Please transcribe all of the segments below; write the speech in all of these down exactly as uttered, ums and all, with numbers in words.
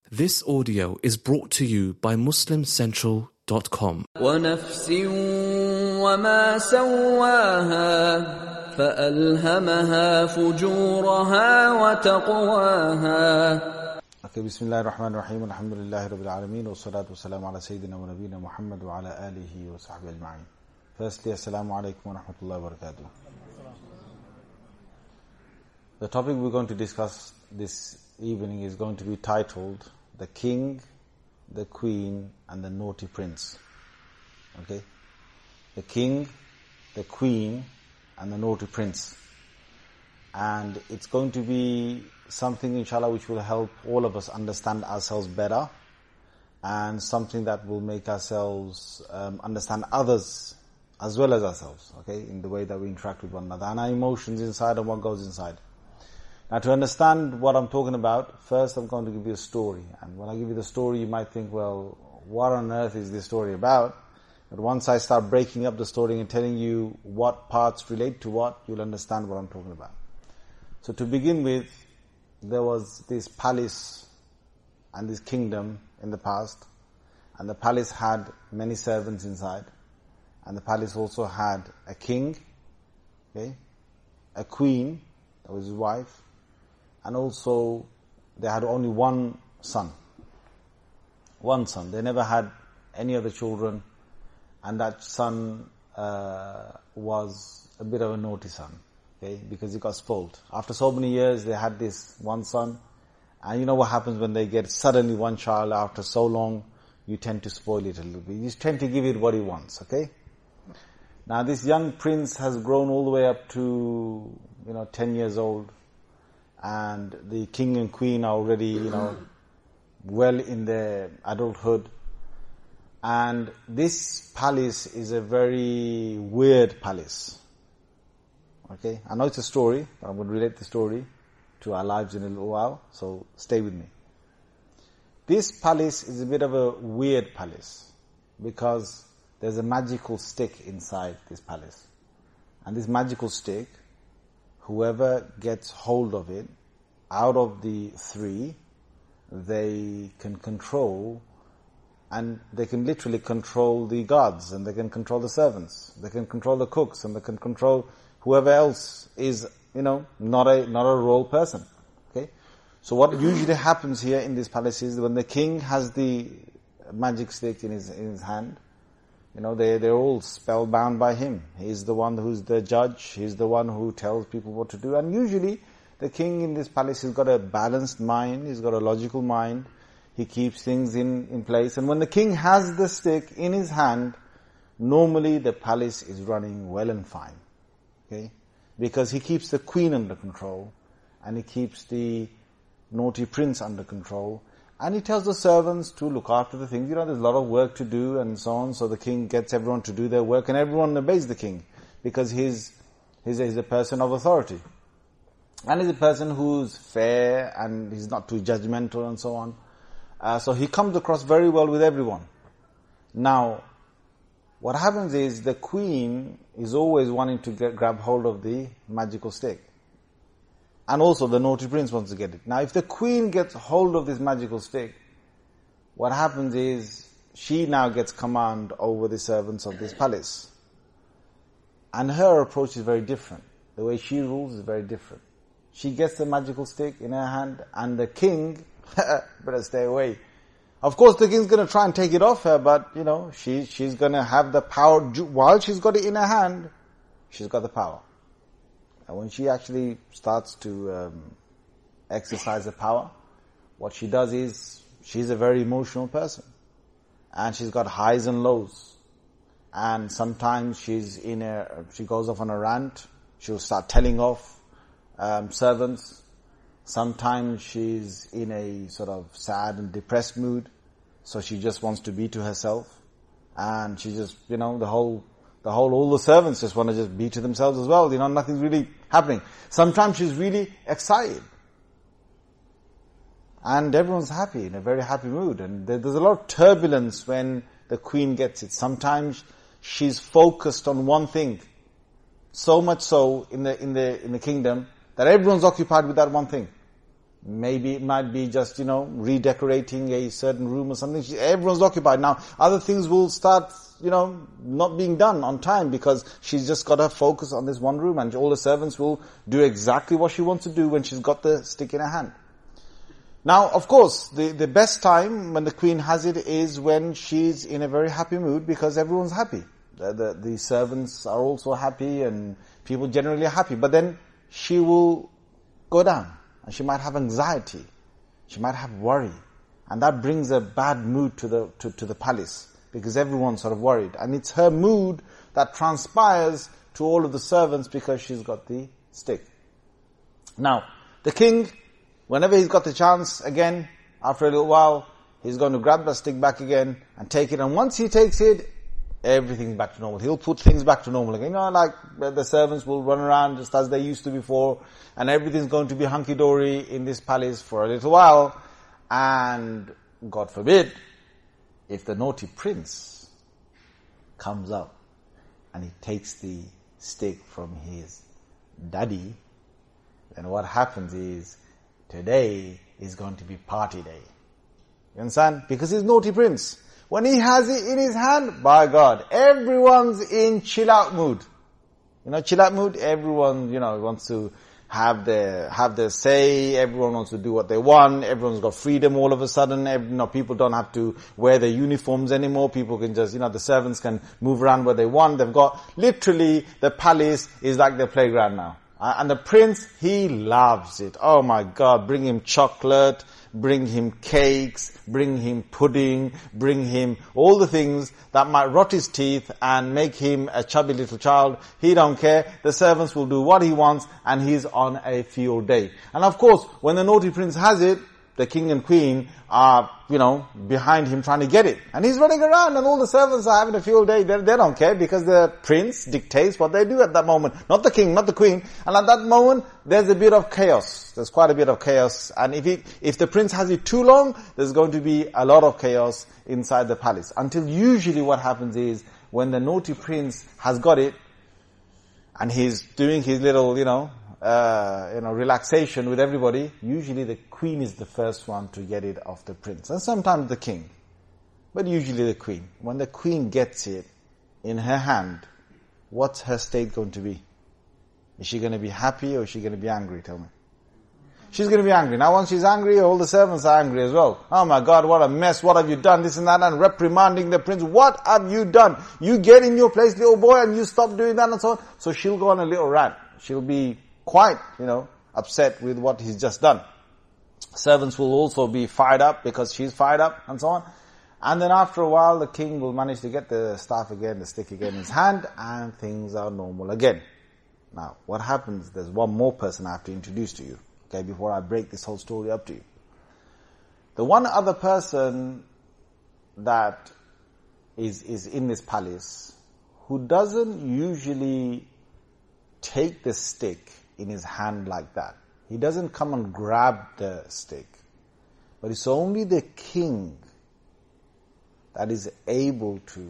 This audio is brought to you by muslim central dot com. وَنَفْسٍ وَمَا سَوَّاهَا فَأَلْهَمَهَا فُجُورَهَا وَتَقْوَاهَا. Okay, Bismillahir Rahmanir Rahim. Alhamdulillahi Rabbil Alameen. Wa salatu wa salam ala Sayyidina wa Nabina Muhammad wa ala alihi wa sahbihi ajma'in. Firstly, Assalamu alaikum wa rahmatullahi wa barakatuh. The topic we're going to discuss this evening is going to be titled The King, the Queen and the Naughty Prince. Okay? The King, the Queen and the Naughty Prince. And it's going to be something, inshallah, which will help all of us understand ourselves better, and something that will make ourselves um, understand others as well as ourselves, okay, in the way that we interact with one another, and our emotions inside and what goes inside. Now, to understand what I'm talking about, first I'm going to give you a story. And when I give you the story, you might think, well, what on earth is this story about? But once I start breaking up the story and telling you what parts relate to what, you'll understand what I'm talking about. So to begin with, there was this palace and this kingdom in the past, and the palace had many servants inside, and the palace also had a king, okay, a queen, that was his wife, and also they had only one son. One son. They never had any other children, and that son uh, was a bit of a naughty son, okay, because he got spoiled. After so many years, they had this one son, and you know what happens when they get suddenly one child after so long, you tend to spoil it a little bit. You tend to give it what he wants, okay? Now this young prince has grown all the way up to, you know, ten years old, and the king and queen are already, you know, well in their adulthood. And this palace is a very weird palace. Okay, I know it's a story, but I'm going to relate the story to our lives in a little while, so stay with me. This palace is a bit of a weird palace because there's a magical stick inside this palace. And this magical stick, whoever gets hold of it, out of the three, they can control, and they can literally control the guards, and they can control the servants, they can control the cooks, and they can control whoever else is, you know, not a not a royal person. Okay? So what usually happens here in this palace is when the king has the magic stick in his in his hand, you know, they, they're all spellbound by him. He's the one who's the judge. He's the one who tells people what to do. And usually, the king in this palace has got a balanced mind. He's got a logical mind. He keeps things in, in place. And when the king has the stick in his hand, normally the palace is running well and fine. Okay? Because he keeps the queen under control, and he keeps the naughty prince under control. And he tells the servants to look after the things. You know, there's a lot of work to do and so on. So the king gets everyone to do their work, and everyone obeys the king because he's, he's, a, he's a person of authority. And he's a person who's fair and he's not too judgmental and so on. Uh, so he comes across very well with everyone. Now, what happens is the queen is always wanting to get, grab hold of the magical stick. And also the naughty prince wants to get it. Now, if the queen gets hold of this magical stick, what happens is she now gets command over the servants of this palace. And her approach is very different. The way she rules is very different. She gets the magical stick in her hand, and the king, better stay away. Of course, the king's going to try and take it off her, but, you know, she she's going to have the power. While she's got it in her hand, she's got the power. And when she actually starts to um, exercise the power, what she does is, she's a very emotional person. And she's got highs and lows. And sometimes she's in a, she goes off on a rant. She'll start telling off um, servants. Sometimes she's in a sort of sad and depressed mood. So she just wants to be to herself. And she just, you know, the whole, the whole, all the servants just want to just be to themselves as well. You know, nothing's really happening. Sometimes she's really excited. And everyone's happy, in a very happy mood. And there's a lot of turbulence when the queen gets it. Sometimes she's focused on one thing. So much so in the, in the, in the kingdom that everyone's occupied with that one thing. Maybe it might be just, you know, redecorating a certain room or something. She, everyone's occupied. Now, other things will start, you know, not being done on time because she's just got her focus on this one room, and all the servants will do exactly what she wants to do when she's got the stick in her hand. Now, of course, the, the best time when the queen has it is when she's in a very happy mood because everyone's happy. The, the, the servants are also happy and people generally are happy. But then she will go down. And she might have anxiety. She might have worry. And that brings a bad mood to the to, to the palace because everyone's sort of worried. And it's her mood that transpires to all of the servants because she's got the stick. Now, the king, whenever he's got the chance, again, after a little while, he's going to grab the stick back again and take it. And once he takes it, everything's back to normal. He'll put things back to normal again. You know, like the servants will run around just as they used to before, and everything's going to be hunky-dory in this palace for a little while. And God forbid, if the naughty prince comes up and he takes the stick from his daddy, then what happens is, today is going to be party day. You understand? Because he's naughty prince. When he has it in his hand, by God, everyone's in chill out mood. You know, chill out mood, everyone, you know, wants to have their, have their say, everyone wants to do what they want, everyone's got freedom all of a sudden, every, you know, people don't have to wear their uniforms anymore, people can just, you know, the servants can move around where they want, they've got, literally, the palace is like their playground now. Uh, and the prince, he loves it. Oh my God, bring him chocolate, bring him cakes, bring him pudding, bring him all the things that might rot his teeth and make him a chubby little child. He don't care. The servants will do what he wants and he's on a field day. And of course, when the naughty prince has it, the king and queen are, you know, behind him trying to get it. And he's running around and all the servants are having a field day. They, they don't care because the prince dictates what they do at that moment. Not the king, not the queen. And at that moment, there's a bit of chaos. There's quite a bit of chaos. And if it, if the prince has it too long, there's going to be a lot of chaos inside the palace. Until usually what happens is, when the naughty prince has got it, and he's doing his little, you know, Uh, you know, relaxation with everybody, usually the queen is the first one to get it off the prince. And sometimes the king. But usually the queen. When the queen gets it in her hand, what's her state going to be? Is she going to be happy or is she going to be angry? Tell me. She's going to be angry. Now once she's angry, all the servants are angry as well. Oh my God, what a mess. What have you done? This and that, and reprimanding the prince. What have you done? You get in your place, little boy, and you stop doing that and so on. So she'll go on a little rant. She'll be quite, you know, upset with what he's just done. Servants will also be fired up because she's fired up and so on. And then after a while, the king will manage to get the staff again, the stick again in his hand, and things are normal again. Now, what happens, there's one more person I have to introduce to you, okay, before I break this whole story up to you. The one other person that is, is in this palace who doesn't usually take the stick in his hand like that. He doesn't come and grab the stick. But it's only the king that is able to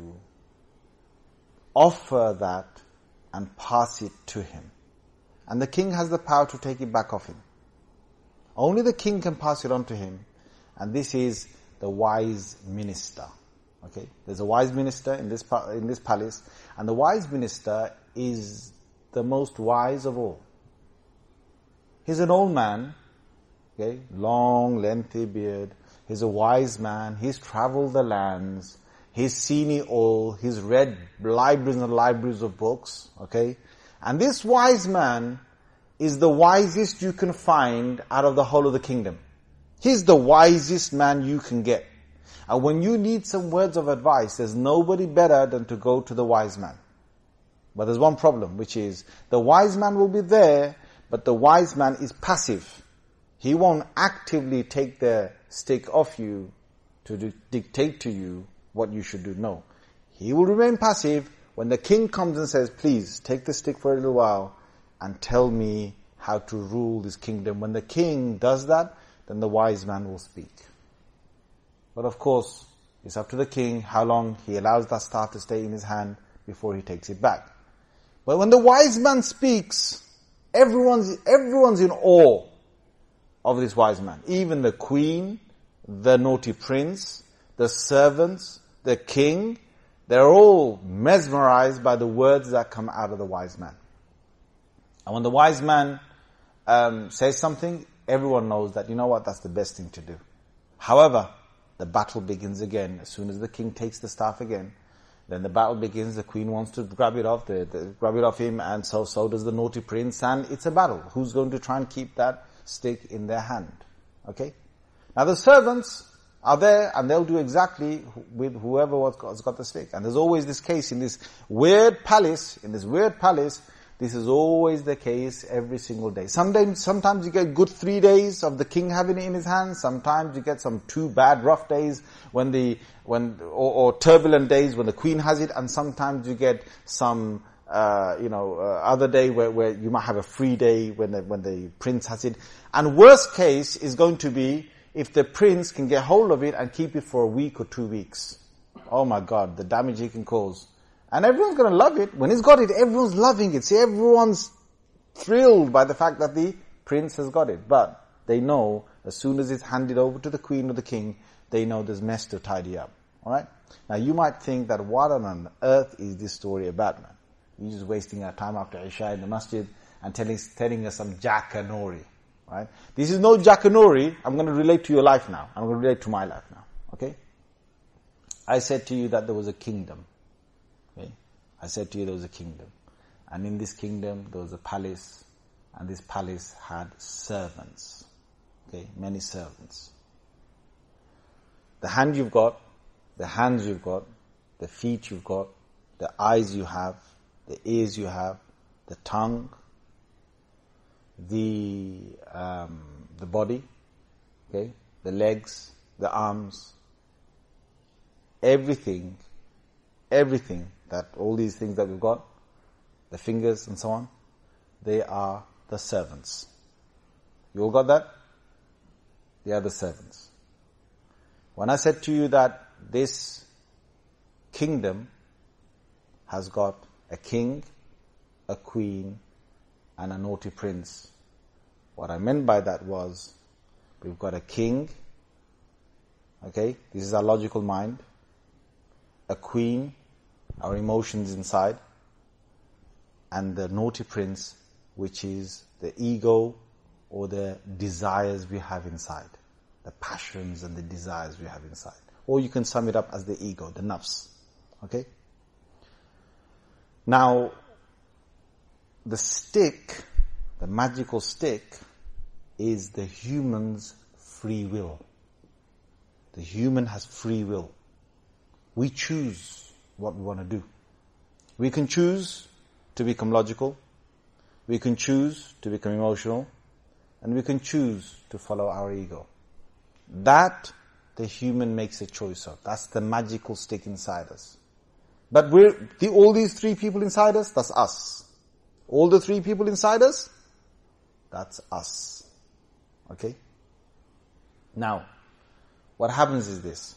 offer that and pass it to him. And the king has the power to take it back off him. Only the king can pass it on to him. And this is the wise minister. Okay? There's a wise minister in this, in this palace. And the wise minister is the most wise of all. He's an old man, okay, long, lengthy beard. He's a wise man. He's traveled the lands. He's seen it all. He's read libraries and libraries of books, okay. And this wise man is the wisest you can find out of the whole of the kingdom. He's the wisest man you can get. And when you need some words of advice, there's nobody better than to go to the wise man. But there's one problem, which is the wise man will be there, but the wise man is passive. He won't actively take the stick off you to do, dictate to you what you should do. No. He will remain passive when the king comes and says, please take the stick for a little while and tell me how to rule this kingdom. When the king does that, then the wise man will speak. But of course, it's up to the king how long he allows that staff to stay in his hand before he takes it back. But when the wise man speaks, everyone's, everyone's in awe. of this wise man. Even the queen, the naughty prince, the servants, the king, they're all mesmerized by the words that come out of the wise man. And when the wise man um, says something, everyone knows that, you know what, that's the best thing to do. However, the battle begins again. As soon as the king takes the staff again, then the battle begins. The queen wants to grab it off, the, the, grab it off him, and so so does the naughty prince. And it's a battle. Who's going to try and keep that stick in their hand? Okay. Now the servants are there, and they'll do exactly with whoever has got the stick. And there's always this case in this weird palace. In this weird palace, this is always the case every single day. Sometimes, sometimes you get good three days of the king having it in his hands. Sometimes you get some two bad, rough days when the when or, or turbulent days when the queen has it, and sometimes you get some uh, you know uh, other day where, where you might have a free day when the when the prince has it. And worst case is going to be if the prince can get hold of it and keep it for a week or two weeks. Oh my God, the damage he can cause. And everyone's going to love it. When he's got it, everyone's loving it. See, everyone's thrilled by the fact that the prince has got it. But they know, as soon as it's handed over to the queen or the king, they know there's mess to tidy up. Alright? Now you might think that what on earth is this story about, man? You're just wasting our time after Isha in the masjid and telling, telling us some jackanory. Right? This is no jackanory. I'm going to relate to your life now. I'm going to relate to my life now. Okay? I said to you that there was a kingdom. Okay? I said to you there was a kingdom. And in this kingdom there was a palace. And this palace had servants. Okay? Many servants. The hand you've got, the hands you've got, the feet you've got, the eyes you have, the ears you have, the tongue, the um, the body, okay, the legs, the arms, everything, everything that all these things that we've got, the fingers and so on, they are the servants. You all got that? They are the servants. When I said to you that this kingdom has got a king, a queen, and a naughty prince, what I meant by that was, we've got a king, okay, this is our logical mind, a queen, our emotions inside, and the naughty prince, which is the ego or the desires we have inside, the passions and the desires we have inside. Or you can sum it up as the ego, the nafs, okay? Now, the stick, the magical stick, is the human's free will. The human has free will. We choose what we want to do. We can choose to become logical. We can choose to become emotional. And we can choose to follow our ego. That the human makes a choice of. That's the magical stick inside us. But we're, the, all these three people inside us, that's us. All the three people inside us, that's us. Okay? Now, what happens is this.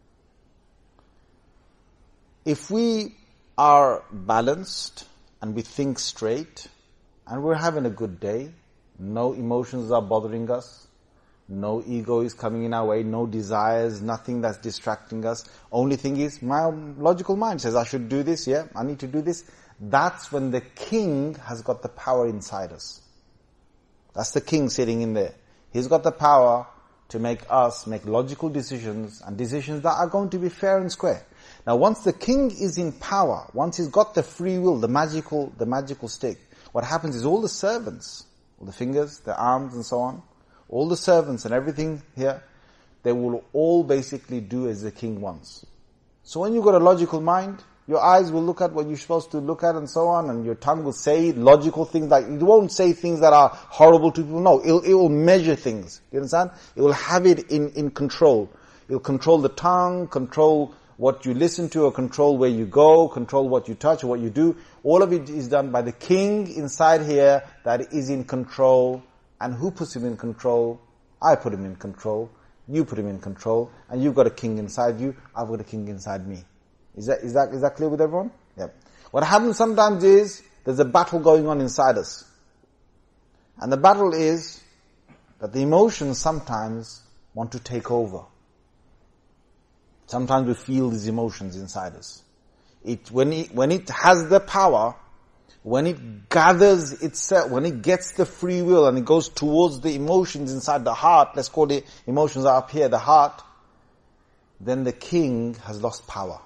If we are balanced and we think straight and we're having a good day, no emotions are bothering us, no ego is coming in our way, no desires, nothing that's distracting us. Only thing is, my logical mind says, I should do this, yeah, I need to do this. That's when the king has got the power inside us. That's the king sitting in there. He's got the power to make us make logical decisions and decisions that are going to be fair and square. Now once the king is in power, once he's got the free will, the magical, the magical stick, what happens is all the servants, all the fingers, the arms and so on, all the servants and everything here, they will all basically do as the king wants. So when you've got a logical mind, your eyes will look at what you're supposed to look at and so on, and your tongue will say logical things, like, it won't say things that are horrible to people. No, it'll, it will measure things. Do you understand? It will have it in, in control. It will control the tongue, control what you listen to, or control where you go, control what you touch or what you do. All of it is done by the king inside here that is in control. And who puts him in control? I put him in control. You put him in control. And you've got a king inside you. I've got a king inside me. Is that, is that, is that clear with everyone? Yeah. What happens sometimes is, there's a battle going on inside us. And the battle is, that the emotions sometimes want to take over. Sometimes we feel these emotions inside us. It, when it, when it has the power, when it gathers itself, when it gets the free will and it goes towards the emotions inside the heart, let's call it emotions are up here, the heart, then the king has lost power.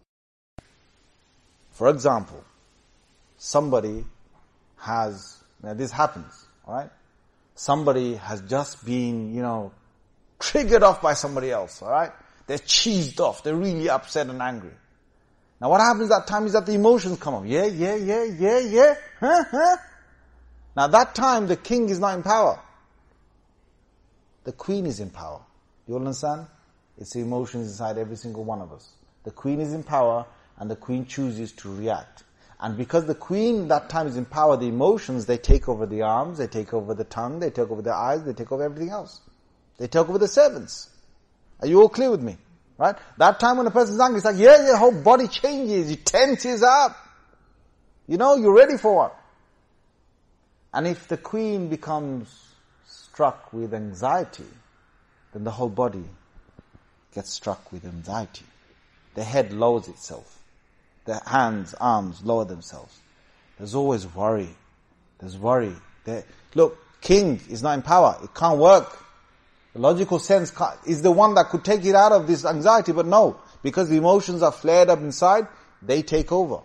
For example, somebody has, now this happens, alright? Somebody has just been, you know, triggered off by somebody else, alright? They're cheesed off, they're really upset and angry. Now what happens that time is that the emotions come up. Yeah, yeah, yeah, yeah, yeah, huh, huh? Now that time the king is not in power. The queen is in power. You understand? It's the emotions inside every single one of us. The queen is in power and the queen chooses to react. And because the queen that time is in power, the emotions, they take over the arms, they take over the tongue, they take over the eyes, they take over everything else. They take over the servants. Are you all clear with me? Right? That time when a person's angry, it's like, yeah, your whole body changes, you tenses up. You know, you're ready for one. And if the queen becomes struck with anxiety, then the whole body gets struck with anxiety. The head lowers itself. The hands, arms lower themselves. There's always worry. There's worry. There, look, king is not in power. It can't work. The logical sense is the one that could take it out of this anxiety, but no, because the emotions are flared up inside, they take over.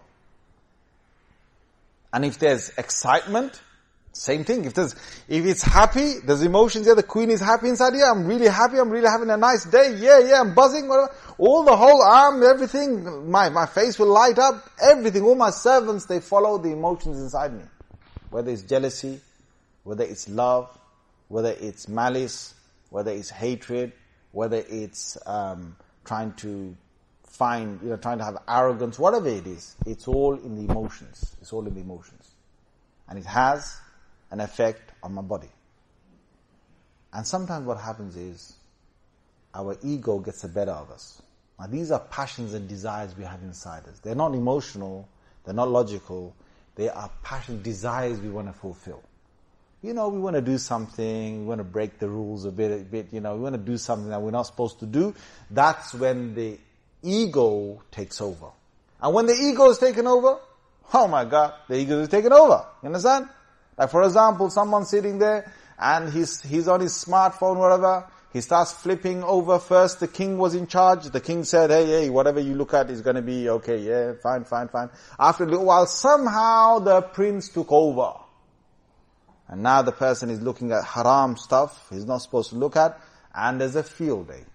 And if there's excitement, same thing. If there's, if it's happy, there's emotions here, the queen is happy inside here, I'm really happy, I'm really having a nice day, yeah, yeah, I'm buzzing, whatever. All the whole arm, everything, my, my face will light up, everything, all my servants, they follow the emotions inside me. Whether it's jealousy, whether it's love, whether it's malice, whether it's hatred, whether it's um, trying to find, you know, trying to have arrogance, whatever it is, it's all in the emotions. It's all in the emotions. And it has an effect on my body. And sometimes what happens is, our ego gets the better of us. Now these are passions and desires we have inside us. They're not emotional, they're not logical, they are passion, desires we want to fulfill. You know, we want to do something, we want to break the rules a bit, a bit, you know, we want to do something that we're not supposed to do. That's when the ego takes over. And when the ego is taken over, oh my God, the ego is taken over. You understand? Like for example, someone sitting there and he's, he's on his smartphone, whatever, he starts flipping over first, the king was in charge, the king said, hey, hey, whatever you look at is gonna be okay, yeah, fine, fine, fine. After a little while, somehow the prince took over. And now the person is looking at haram stuff he's not supposed to look at, and there's a field day.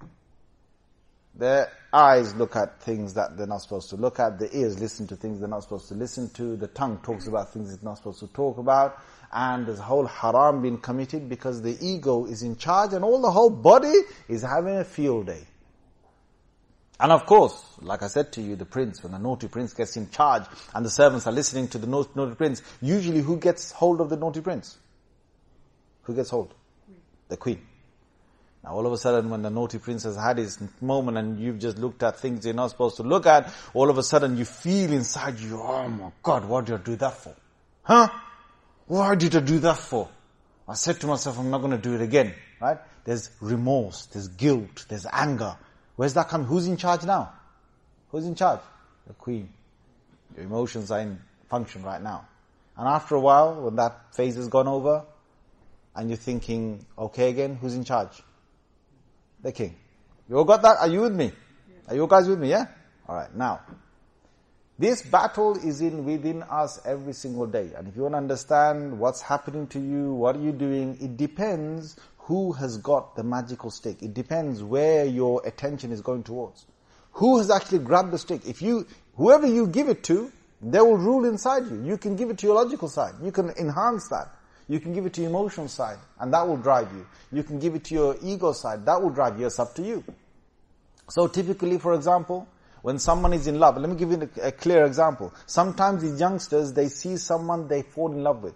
Their eyes look at things that they're not supposed to look at, the ears listen to things they're not supposed to listen to, the tongue talks about things it's not supposed to talk about, and there's a whole haram being committed because the ego is in charge and all the whole body is having a field day. And of course, like I said to you, the prince, when the naughty prince gets in charge and the servants are listening to the naughty prince, usually who gets hold of the naughty prince? Who gets hold? The queen. Now all of a sudden when the naughty prince has had his moment and you've just looked at things you're not supposed to look at, all of a sudden you feel inside you, oh my God, what did I do that for? Huh? Why did I do that for? I said to myself, I'm not going to do it again. Right? There's remorse, there's guilt, there's anger. Where's that coming? Who's in charge now? Who's in charge? The queen. Your emotions are in function right now. And after a while, when that phase has gone over, and you're thinking, okay again, who's in charge? The king. You all got that? Are you with me? Are you guys with me, yeah? Alright, now, this battle is in within us every single day. And if you want to understand what's happening to you, what are you doing, it depends who has got the magical stick. It depends where your attention is going towards. Who has actually grabbed the stick? If you, whoever you give it to, they will rule inside you. You can give it to your logical side. You can enhance that. You can give it to your emotional side, and that will drive you. You can give it to your ego side, that will drive you. It's up to you. So typically, for example, when someone is in love, let me give you a, a clear example. Sometimes these youngsters, they see someone they fall in love with.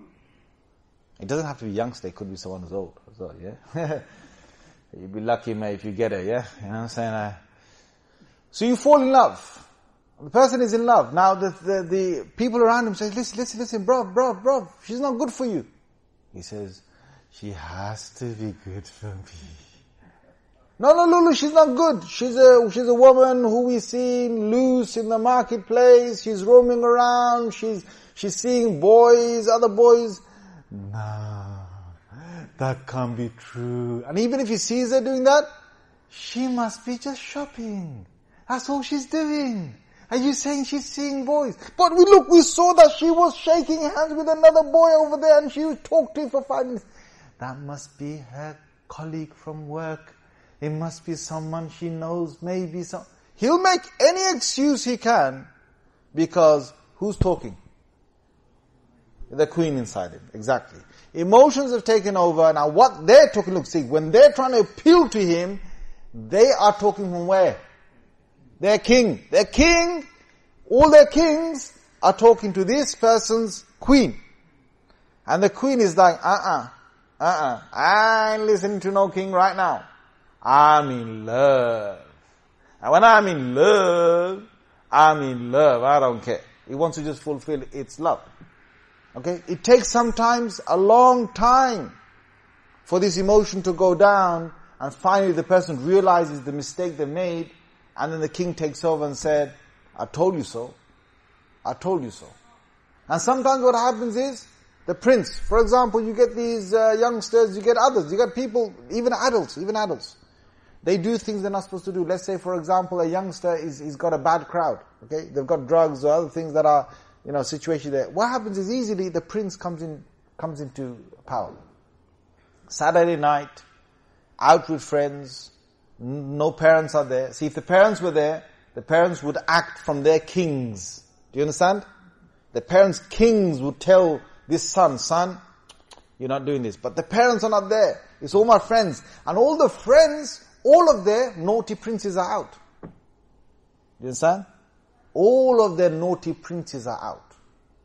It doesn't have to be youngster, it could be someone who's old as well, yeah? You'd be lucky, mate, if you get it, yeah? You know what I'm saying? Uh, so you fall in love. The person is in love. Now the, the, the people around him say, listen, listen, listen, bro, bro, bro, she's not good for you. He says, she has to be good for me. No, no, Lulu, she's not good. She's a, she's a woman who we see loose in the marketplace. She's roaming around. She's, she's seeing boys, other boys. No, that can't be true. And even if he sees her doing that, she must be just shopping. That's all she's doing. Are you saying she's seeing boys? But we look, we saw that she was shaking hands with another boy over there and she talked to him for five minutes. That must be her colleague from work. It must be someone she knows, maybe some... He'll make any excuse he can because who's talking? The queen inside him, exactly. Emotions have taken over. Now what they're talking, look, see, when they're trying to appeal to him, they are talking from where? Their king. Their king, all their kings are talking to this person's queen. And the queen is like, uh-uh, uh-uh, I ain't listening to no king right now. I'm in love. And when I'm in love, I'm in love. I don't care. He wants to just fulfill its love. Okay? It takes sometimes a long time for this emotion to go down, and finally the person realizes the mistake they made, and then the king takes over and said, I told you so. I told you so. And sometimes what happens is, the prince, for example, you get these uh, youngsters, you get others, you get people, even adults, even adults. They do things they're not supposed to do. Let's say, for example, a youngster is, he's got a bad crowd, okay? They've got drugs or other things that are, you know, situation there. What happens is easily the prince comes in, comes into power. Saturday night, out with friends, no parents are there. See, if the parents were there, the parents would act from their kings. Do you understand? The parents' kings would tell this son, son, you're not doing this. But the parents are not there. It's all my friends. And all the friends, all of their naughty princes are out. Do you understand? All of their naughty princes are out.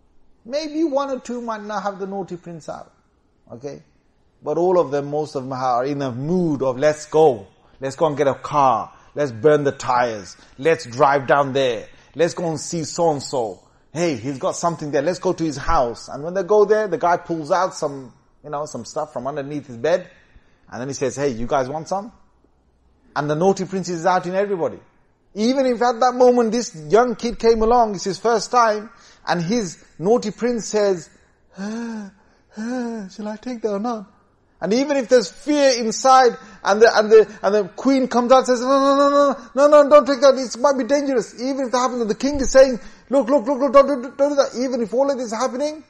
Maybe one or two might not have the naughty prince out. Okay? But all of them, most of them are in a mood of let's go. Let's go and get a car. Let's burn the tires. Let's drive down there. Let's go and see so-and-so. Hey, he's got something there. Let's go to his house. And when they go there, the guy pulls out some, you know, some stuff from underneath his bed. And then he says, hey, you guys want some? And the naughty prince is out in everybody. Even if at that moment this young kid came along, it's his first time, and his naughty prince says, ah, ah, shall I take that or not? And even if there's fear inside, and the, and the, and the queen comes out and says, no, no, no, no, no, no, don't take that, it might be dangerous. Even if that happens, and the king is saying, look, look, look, look, don't, don't, don't do that. Even if all of this is happening,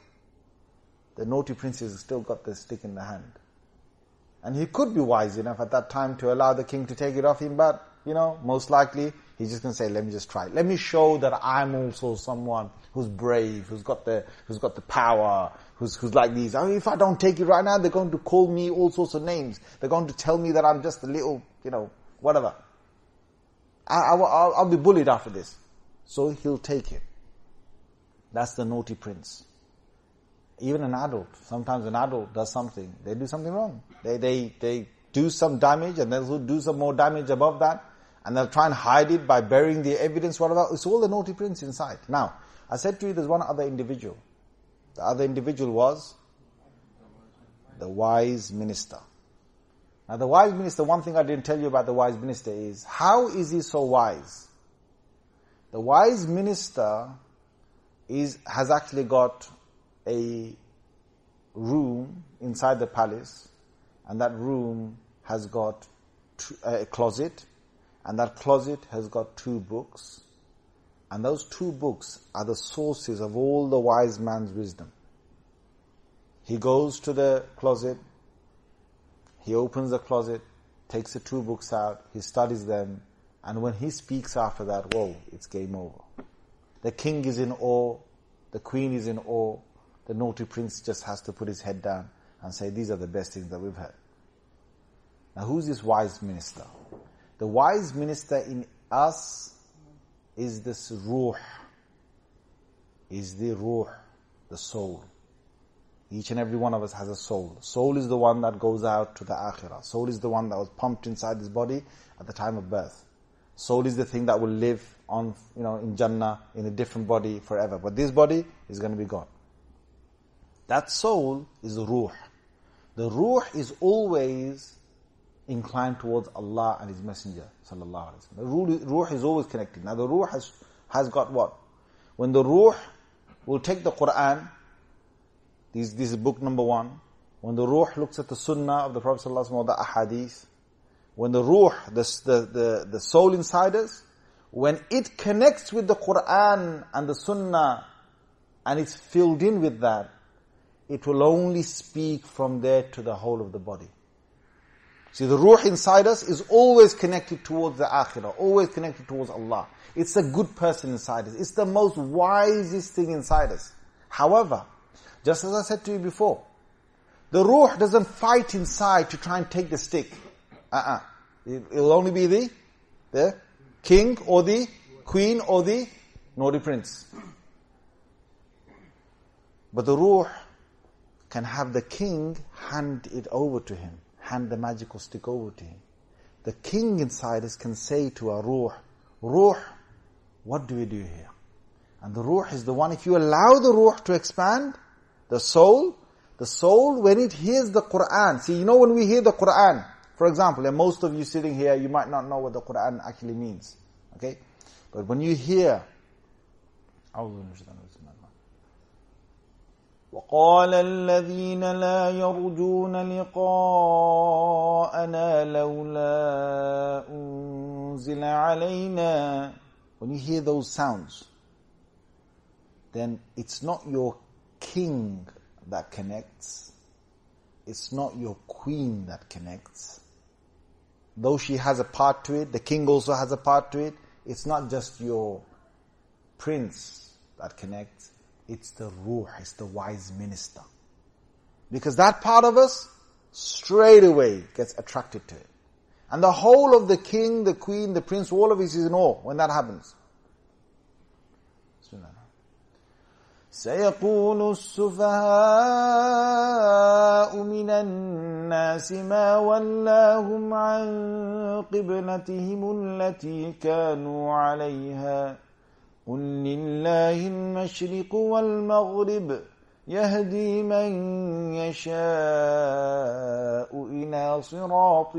the naughty prince has still got the stick in the hand. And he could be wise enough at that time to allow the king to take it off him, but, you know, most likely, he's just going to say, let me just try it. Let me show that I'm also someone who's brave, who's got the, who's got the power, who's, who's like these. I mean, if I don't take it right now, they're going to call me all sorts of names. They're going to tell me that I'm just a little, you know, whatever. I, I, I'll, I'll be bullied after this. So he'll take it. That's the naughty prince. Even an adult, sometimes an adult does something, they do something wrong. They, they, they do some damage, and they'll do some more damage above that, and they'll try and hide it by burying the evidence, whatever. It's all the naughty prince inside. Now, I said to you there's one other individual. The other individual was the wise minister. Now the wise minister, one thing I didn't tell you about the wise minister is, how is he so wise? The wise minister is, has actually got a room inside the palace, and that room has got two, uh, a closet, and that closet has got two books, and those two books are the sources of all the wise man's wisdom. He goes to the closet, he opens the closet, takes the two books out, he studies them, and when he speaks after that, whoa, it's game over. The king is in awe, the queen is in awe, the naughty prince just has to put his head down and say, these are the best things that we've heard. Now who's this wise minister? The wise minister in us is this ruh, is the ruh, the soul. Each and every one of us has a soul. Soul is the one that goes out to the akhirah. Soul is the one that was pumped inside his body at the time of birth. Soul is the thing that will live on, you know, in Jannah, in a different body forever. But this body is going to be gone. That soul is the ruh. The ruh is always inclined towards Allah and His Messenger, sallallahu alaihi wasallam. The ruh, ruh is always connected. Now the ruh has, has got what? When the ruh will take the Quran, this, this is book number one. When the ruh looks at the sunnah of the Prophet sallallahu alaihi wasallam or the ahadith, when the ruh, the, the, the, the soul inside us, when it connects with the Quran and the sunnah and it's filled in with that, it will only speak from there to the whole of the body. See, the ruh inside us is always connected towards the akhirah, always connected towards Allah. It's a good person inside us. It's the most wisest thing inside us. However, just as I said to you before, the ruh doesn't fight inside to try and take the stick. Uh-uh. It, it'll only be the, the king or the queen or the naughty prince. But the ruh can have the king hand it over to him, hand the magical stick over to him. The king inside us can say to our ruh, ruh, what do we do here? And the ruh is the one, if you allow the ruh to expand, the soul, the soul when it hears the Quran, see, you know when we hear the Quran, for example, and most of you sitting here, you might not know what the Quran actually means, okay? But when you hear, وَقَالَ الَّذِينَ لَا يَرْجُونَ لِقَاءَنَا لَوْلَا أُنزِلَ عَلَيْنَا. When you hear those sounds, then it's not your king that connects. It's not your queen that connects. Though she has a part to it, the king also has a part to it. It's not just your prince that connects. It's the ruh, it's the wise minister. Because that part of us straight away gets attracted to it. And the whole of the king, the queen, the prince, all of it is in awe when that happens. سيقول السفهاء من الناس ما ولاهم عن قبلتهم التي كانوا عليها قل لله المشرق والمغرب يهدي من يشاء إلى صراط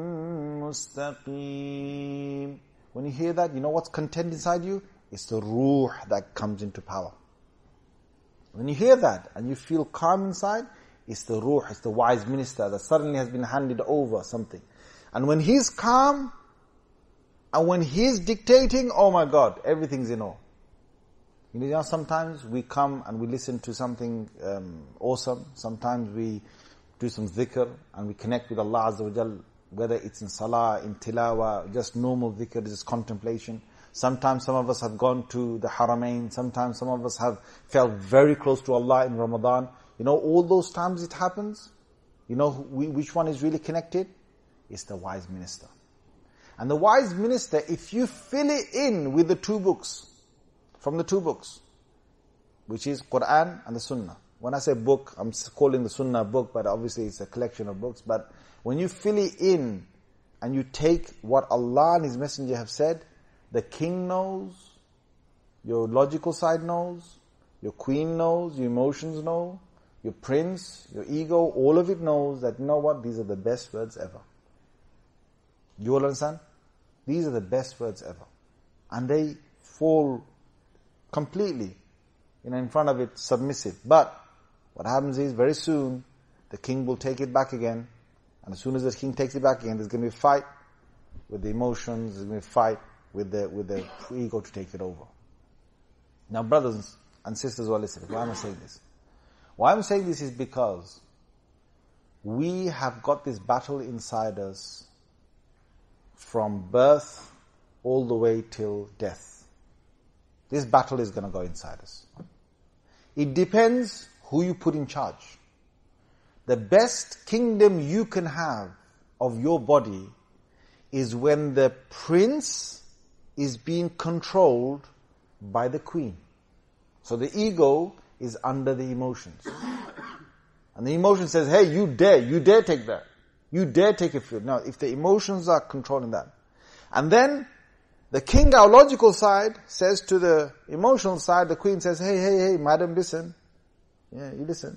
مستقيم. When you hear that, you know what's contained inside you? It's the ruh that comes into power. When you hear that and you feel calm inside, it's the ruh, it's the wise minister that suddenly has been handed over something. And when he's calm, and when he's dictating, oh my God, everything's in awe. You know, sometimes we come and we listen to something um, awesome. Sometimes we do some dhikr and we connect with Allah Azza wa Jal, whether it's in salah, in tilawa, just normal dhikr, just contemplation. Sometimes some of us have gone to the Haramain. Sometimes some of us have felt very close to Allah in Ramadan. You know, all those times it happens. You know we, which one is really connected? It's the wise minister. And the wise minister, if you fill it in with the two books, from the two books, which is Quran and the Sunnah. When I say book, I'm calling the Sunnah a book, but obviously it's a collection of books. But when you fill it in and you take what Allah and His Messenger have said, the king knows, your logical side knows, your queen knows, your emotions know, your prince, your ego, all of it knows that, you know what, these are the best words ever. You all understand? These are the best words ever. And they fall completely, you know, in front of it, submissive. But what happens is, very soon, the king will take it back again. And as soon as the king takes it back again, there's going to be a fight with the emotions, there's going to be a fight with the with the ego to take it over. Now, brothers and sisters who are listening, why am I saying this? Why I'm saying this is because we have got this battle inside us from birth all the way till death. This battle is going to go inside us. It depends who you put in charge. The best kingdom you can have of your body is when the prince is being controlled by the queen. So the ego is under the emotions. And the emotion says, hey, you dare, you dare take that. You dare take a field. Now, if the emotions are controlling that. And then, the king, our logical side, says to the emotional side, the queen says, hey, hey, hey, madam, listen. Yeah, you listen.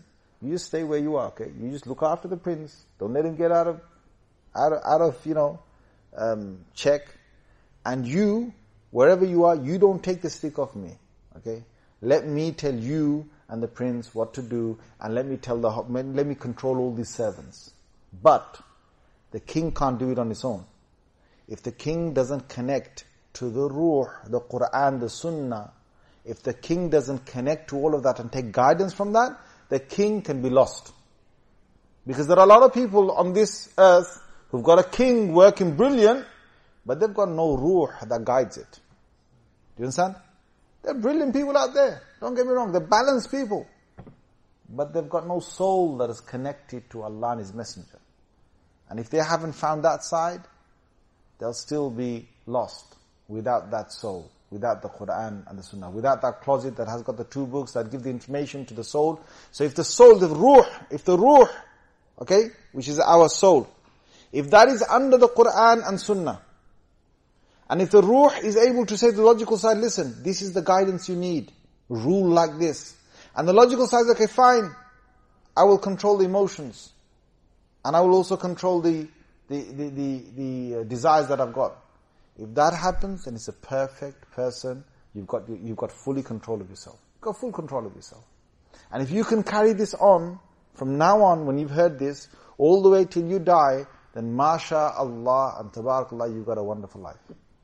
You just stay where you are, okay? You just look after the prince. Don't let him get out of, out of, out of you know, um, check. And you, wherever you are, you don't take the stick off me, okay? Let me tell you and the prince what to do, and let me tell the, let me control all these servants. But the king can't do it on his own. If the king doesn't connect to the ruh, the Quran, the Sunnah, if the king doesn't connect to all of that and take guidance from that, the king can be lost. Because there are a lot of people on this earth who've got a king working brilliant, but they've got no ruh that guides it. Do you understand? There are brilliant people out there. Don't get me wrong. They're balanced people. But they've got no soul that is connected to Allah and His Messenger. And if they haven't found that side, they'll still be lost without that soul, without the Quran and the Sunnah, without that closet that has got the two books that give the information to the soul. So if the soul, the ruh, if the ruh, okay, which is our soul, if that is under the Quran and Sunnah, and if the ruh is able to say to the logical side, listen, this is the guidance you need, rule like this. And the logical side is, okay, fine, I will control the emotions. And I will also control the, the, the, the, the uh, desires that I've got. If that happens, then it's a perfect person. You've got, you've got fully control of yourself. You've got full control of yourself. And if you can carry this on, from now on, when you've heard this, all the way till you die, then MashaAllah and Tabarakallah, you've got a wonderful life.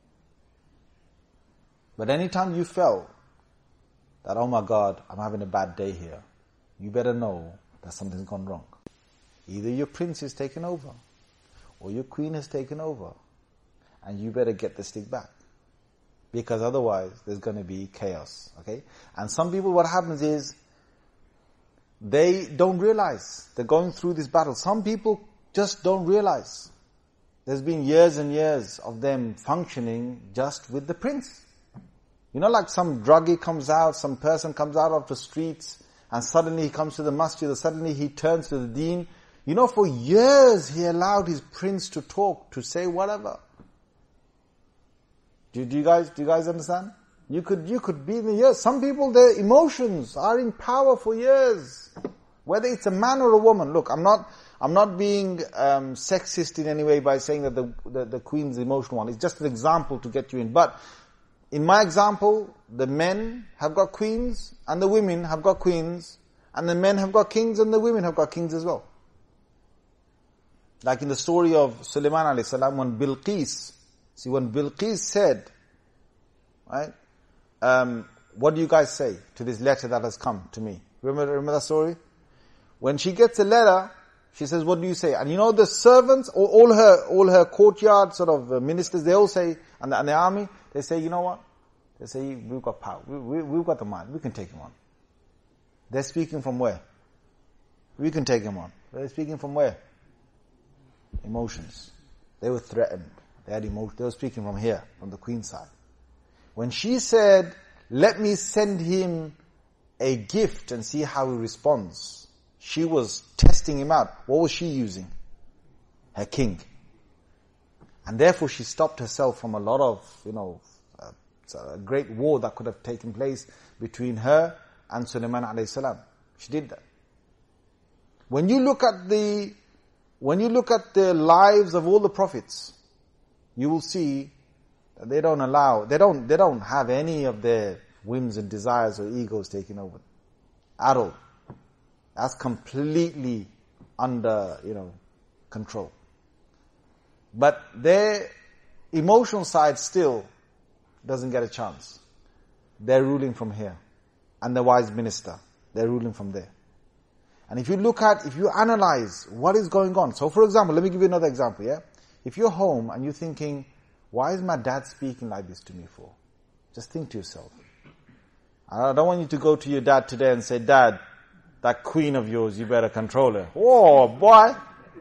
But anytime you felt that, oh my God, I'm having a bad day here, you better know that something's gone wrong. Either your prince is taken over, or your queen has taken over, and you better get the stick back. Because otherwise, there's going to be chaos, okay? And some people, what happens is, they don't realize they're going through this battle. Some people just don't realize. There's been years and years of them functioning just with the prince. You know, like some druggie comes out, some person comes out of the streets, and suddenly he comes to the masjid, or suddenly he turns to the deen. You know, for years he allowed his prince to talk, to say whatever. Do, do you guys, do you guys understand? You could, you could be in the years. Some people, their emotions are in power for years. Whether it's a man or a woman. Look, I'm not, I'm not being um, sexist in any way by saying that the, the, the queen's the emotional one. It's just an example to get you in. But in my example, the men have got queens, and the women have got queens, and the men have got kings, and the women have got kings as well. Like in the story of Sulaiman alayhi salam, when Bilqis, see when Bilqis said, right, um, what do you guys say to this letter that has come to me? Remember, remember that story? When she gets a letter, she says, what do you say? And you know the servants, all, all her, all her courtyard sort of uh, ministers, they all say, and the, and the army, they say, you know what? They say, we've got power. We, we, we've got the mind. We can take him on. They're speaking from where? We can take him on. They're speaking from where? Emotions. They were threatened. They had emotion. They were speaking from here, from the queen's side. When she said, let me send him a gift and see how he responds, she was testing him out. What was she using? Her king. And therefore she stopped herself from a lot of, you know, uh, a great war that could have taken place between her and Sulaiman alayhi salam. She did that. When you look at the, when you look at the lives of all the prophets, you will see that they don't allow, they don't, they don't have any of their whims and desires or egos taking over at all. That's completely under, you know, control. But their emotional side still doesn't get a chance. They're ruling from here. And the wise minister, they're ruling from there. And if you look at, if you analyze what is going on. So for example, let me give you another example, yeah? If you're home and you're thinking, why is my dad speaking like this to me for? Just think to yourself. I don't want you to go to your dad today and say, Dad, that queen of yours, you better control her. Whoa, boy.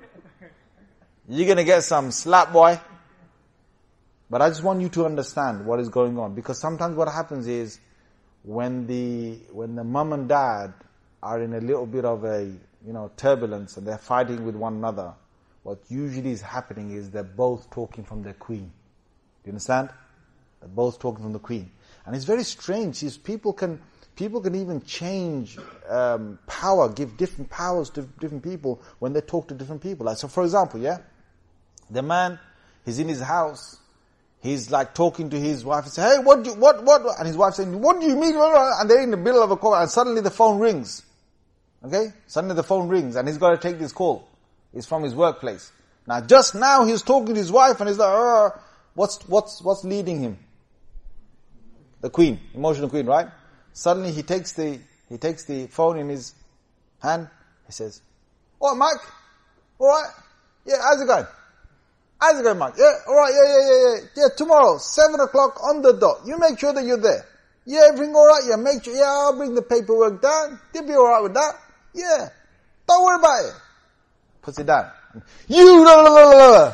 You're going to get some slap, boy. But I just want you to understand what is going on. Because sometimes what happens is, when the, when the mum and dad are in a little bit of a, you know, turbulence and they're fighting with one another, what usually is happening is they're both talking from their queen. Do you understand? They're both talking from the queen. And it's very strange. Is people can, people can even change um, power, give different powers to different people when they talk to different people. Like, so for example, yeah, the man, he's in his house, he's like talking to his wife and say, hey, what do you, what, what, and his wife saying, what do you mean? And they're in the middle of a call and suddenly the phone rings. Okay? Suddenly the phone rings and he's got to take this call. It's from his workplace. Now just now he's talking to his wife and he's like, oh, what's, what's, what's leading him? The queen, emotional queen, right? Suddenly he takes the, he takes the phone in his hand. He says, oh, Mike, alright? Yeah, how's it going? How's it going, Mike? Yeah, alright, yeah, yeah, yeah, yeah. Yeah, tomorrow, seven o'clock on the dot. You make sure that you're there. Yeah, everything alright? Yeah, make sure, yeah, I'll bring the paperwork down. You'll be alright with that. Yeah. Don't worry about it. Puts it down. You, blah, blah, blah, blah.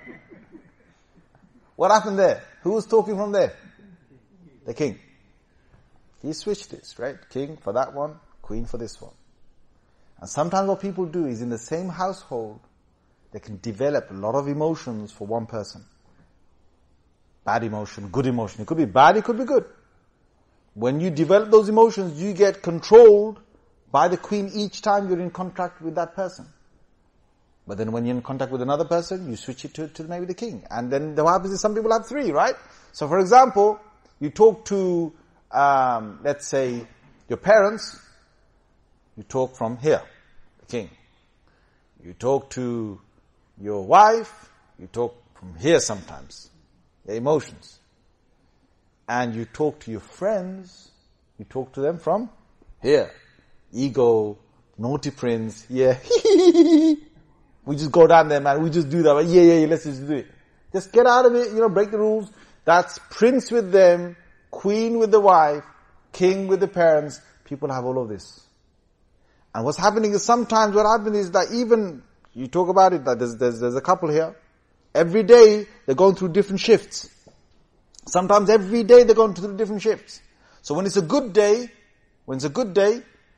What happened there? Who was talking from there? The king. He switched this, right? King for that one, queen for this one. And sometimes what people do is in the same household, they can develop a lot of emotions for one person. Bad emotion, good emotion. It could be bad, it could be good. When you develop those emotions, you get controlled by the queen each time you're in contact with that person. But then when you're in contact with another person, you switch it to, to maybe the king. And then what happens is some people have three, right? So for example, you talk to, um, let's say, your parents, you talk from here, the king. You talk to your wife, you talk from here sometimes, the emotions. And you talk to your friends, you talk to them from here. Ego, naughty prince, yeah. We just go down there, man, we just do that, yeah, yeah, yeah, let's just do it. Just get out of it, you know, break the rules. That's prince with them, queen with the wife, king with the parents. People have all of this. And what's happening is sometimes what happens is that even, you talk about it, that there's, there's, there's a couple here. Every day, they're going through different shifts. Sometimes every day they're going through different shifts. So when it's a good day, when it's a good day,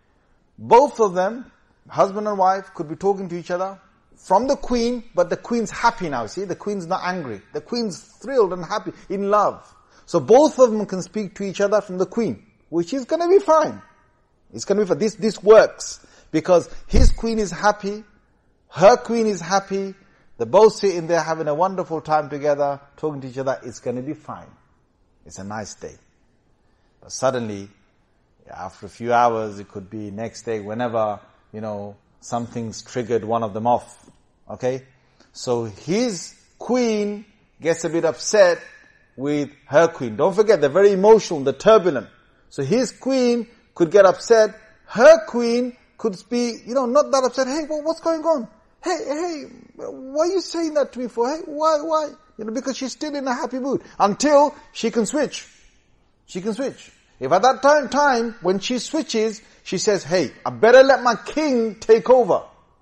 both of them, husband and wife, could be talking to each other from the queen, but the queen's happy now, see? The queen's not angry. The queen's thrilled and happy, in love. So both of them can speak to each other from the queen, which is going to be fine. It's going to be fine. This, this works because his queen is happy, her queen is happy, they're both sitting there having a wonderful time together, talking to each other. It's going to be fine. It's a nice day. But suddenly, after a few hours, it could be next day, whenever, you know, something's triggered one of them off. Okay? So his queen gets a bit upset with her queen. Don't forget, they're very emotional, they're turbulent. So his queen could get upset. Her queen could be, you know, not that upset. Hey, well, what's going on? Hey, hey, why are you saying that to me for? Hey, why, why? You know, because she's still in a happy mood. Until she can switch. She can switch. If at that time, time, when she switches, she says, hey, I better let my king take over.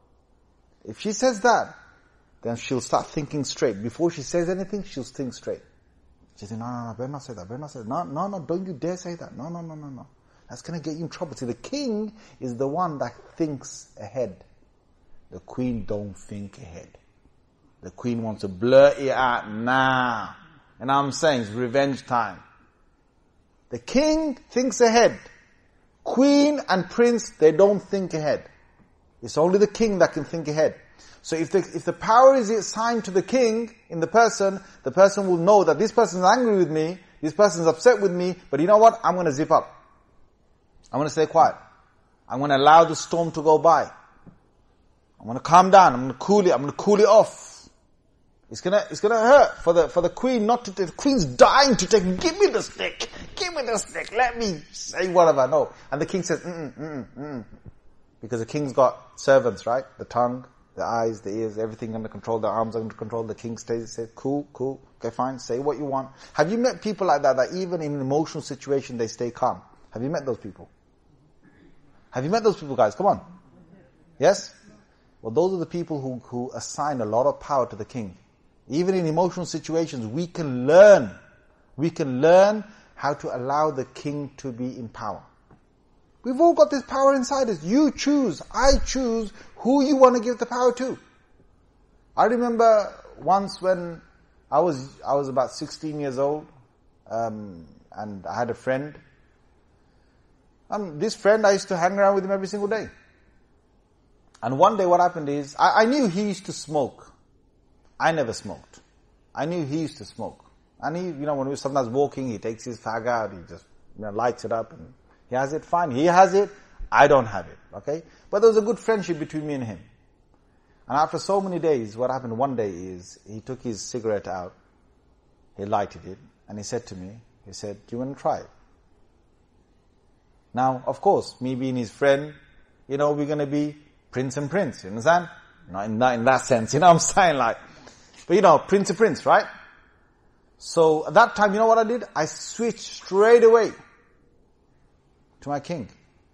If she says that, then she'll start thinking straight. Before she says anything, she'll think straight. She says, no, no, no, I better not say that, I better not say that. No, no, no, don't you dare say that. No, no, no, no, no. That's going to get you in trouble. See, the king is the one that thinks ahead. The queen don't think ahead. The queen wants to blurt it out now. And I'm saying it's revenge time. The king thinks ahead. Queen and prince, they don't think ahead. It's only the king that can think ahead. So if the, if the power is assigned to the king in the person, the person will know that this person is angry with me, this person is upset with me, but you know what? I'm going to zip up. I'm going to stay quiet. I'm going to allow the storm to go by. I'm going to calm down. I'm going to cool it. I'm going to cool it off. It's going to, it's going to hurt for the, for the queen not to take, the queen's dying to take, give me the stick. Give me the stick. Let me say whatever. No. And the king says, mm-mm, mm-mm, mm-mm. Because the king's got servants, right? The tongue, the eyes, the ears, everything under control. The arms under control. The king stays, says, cool, cool. Okay, fine. Say what you want. Have you met people like that, that even in an emotional situation, they stay calm? Have you met those people? Have you met those people, guys? Come on. Yes? Well, those are the people who, who assign a lot of power to the king. Even in emotional situations, we can learn. We can learn how to allow the king to be in power. We've all got this power inside us. You choose, I choose who you want to give the power to. I remember once when I was I was about sixteen years old, um, and I had a friend, And this friend, I used to hang around with him every single day. And one day what happened is, I, I knew he used to smoke. I never smoked. I knew he used to smoke. And he, you know, when we were sometimes walking, he takes his fag out, he just, you know, lights it up, and he has it, fine. He has it, I don't have it, okay? But there was a good friendship between me and him. And after so many days, what happened one day is, he took his cigarette out, he lighted it, and he said to me, he said, do you want to try it? Now, of course, me being his friend, you know, we're going to be prince and prince, you understand? Not in, not in that sense, you know what I'm saying? Like, but you know, prince and prince, right? So, at that time, you know what I did? I switched straight away to my king.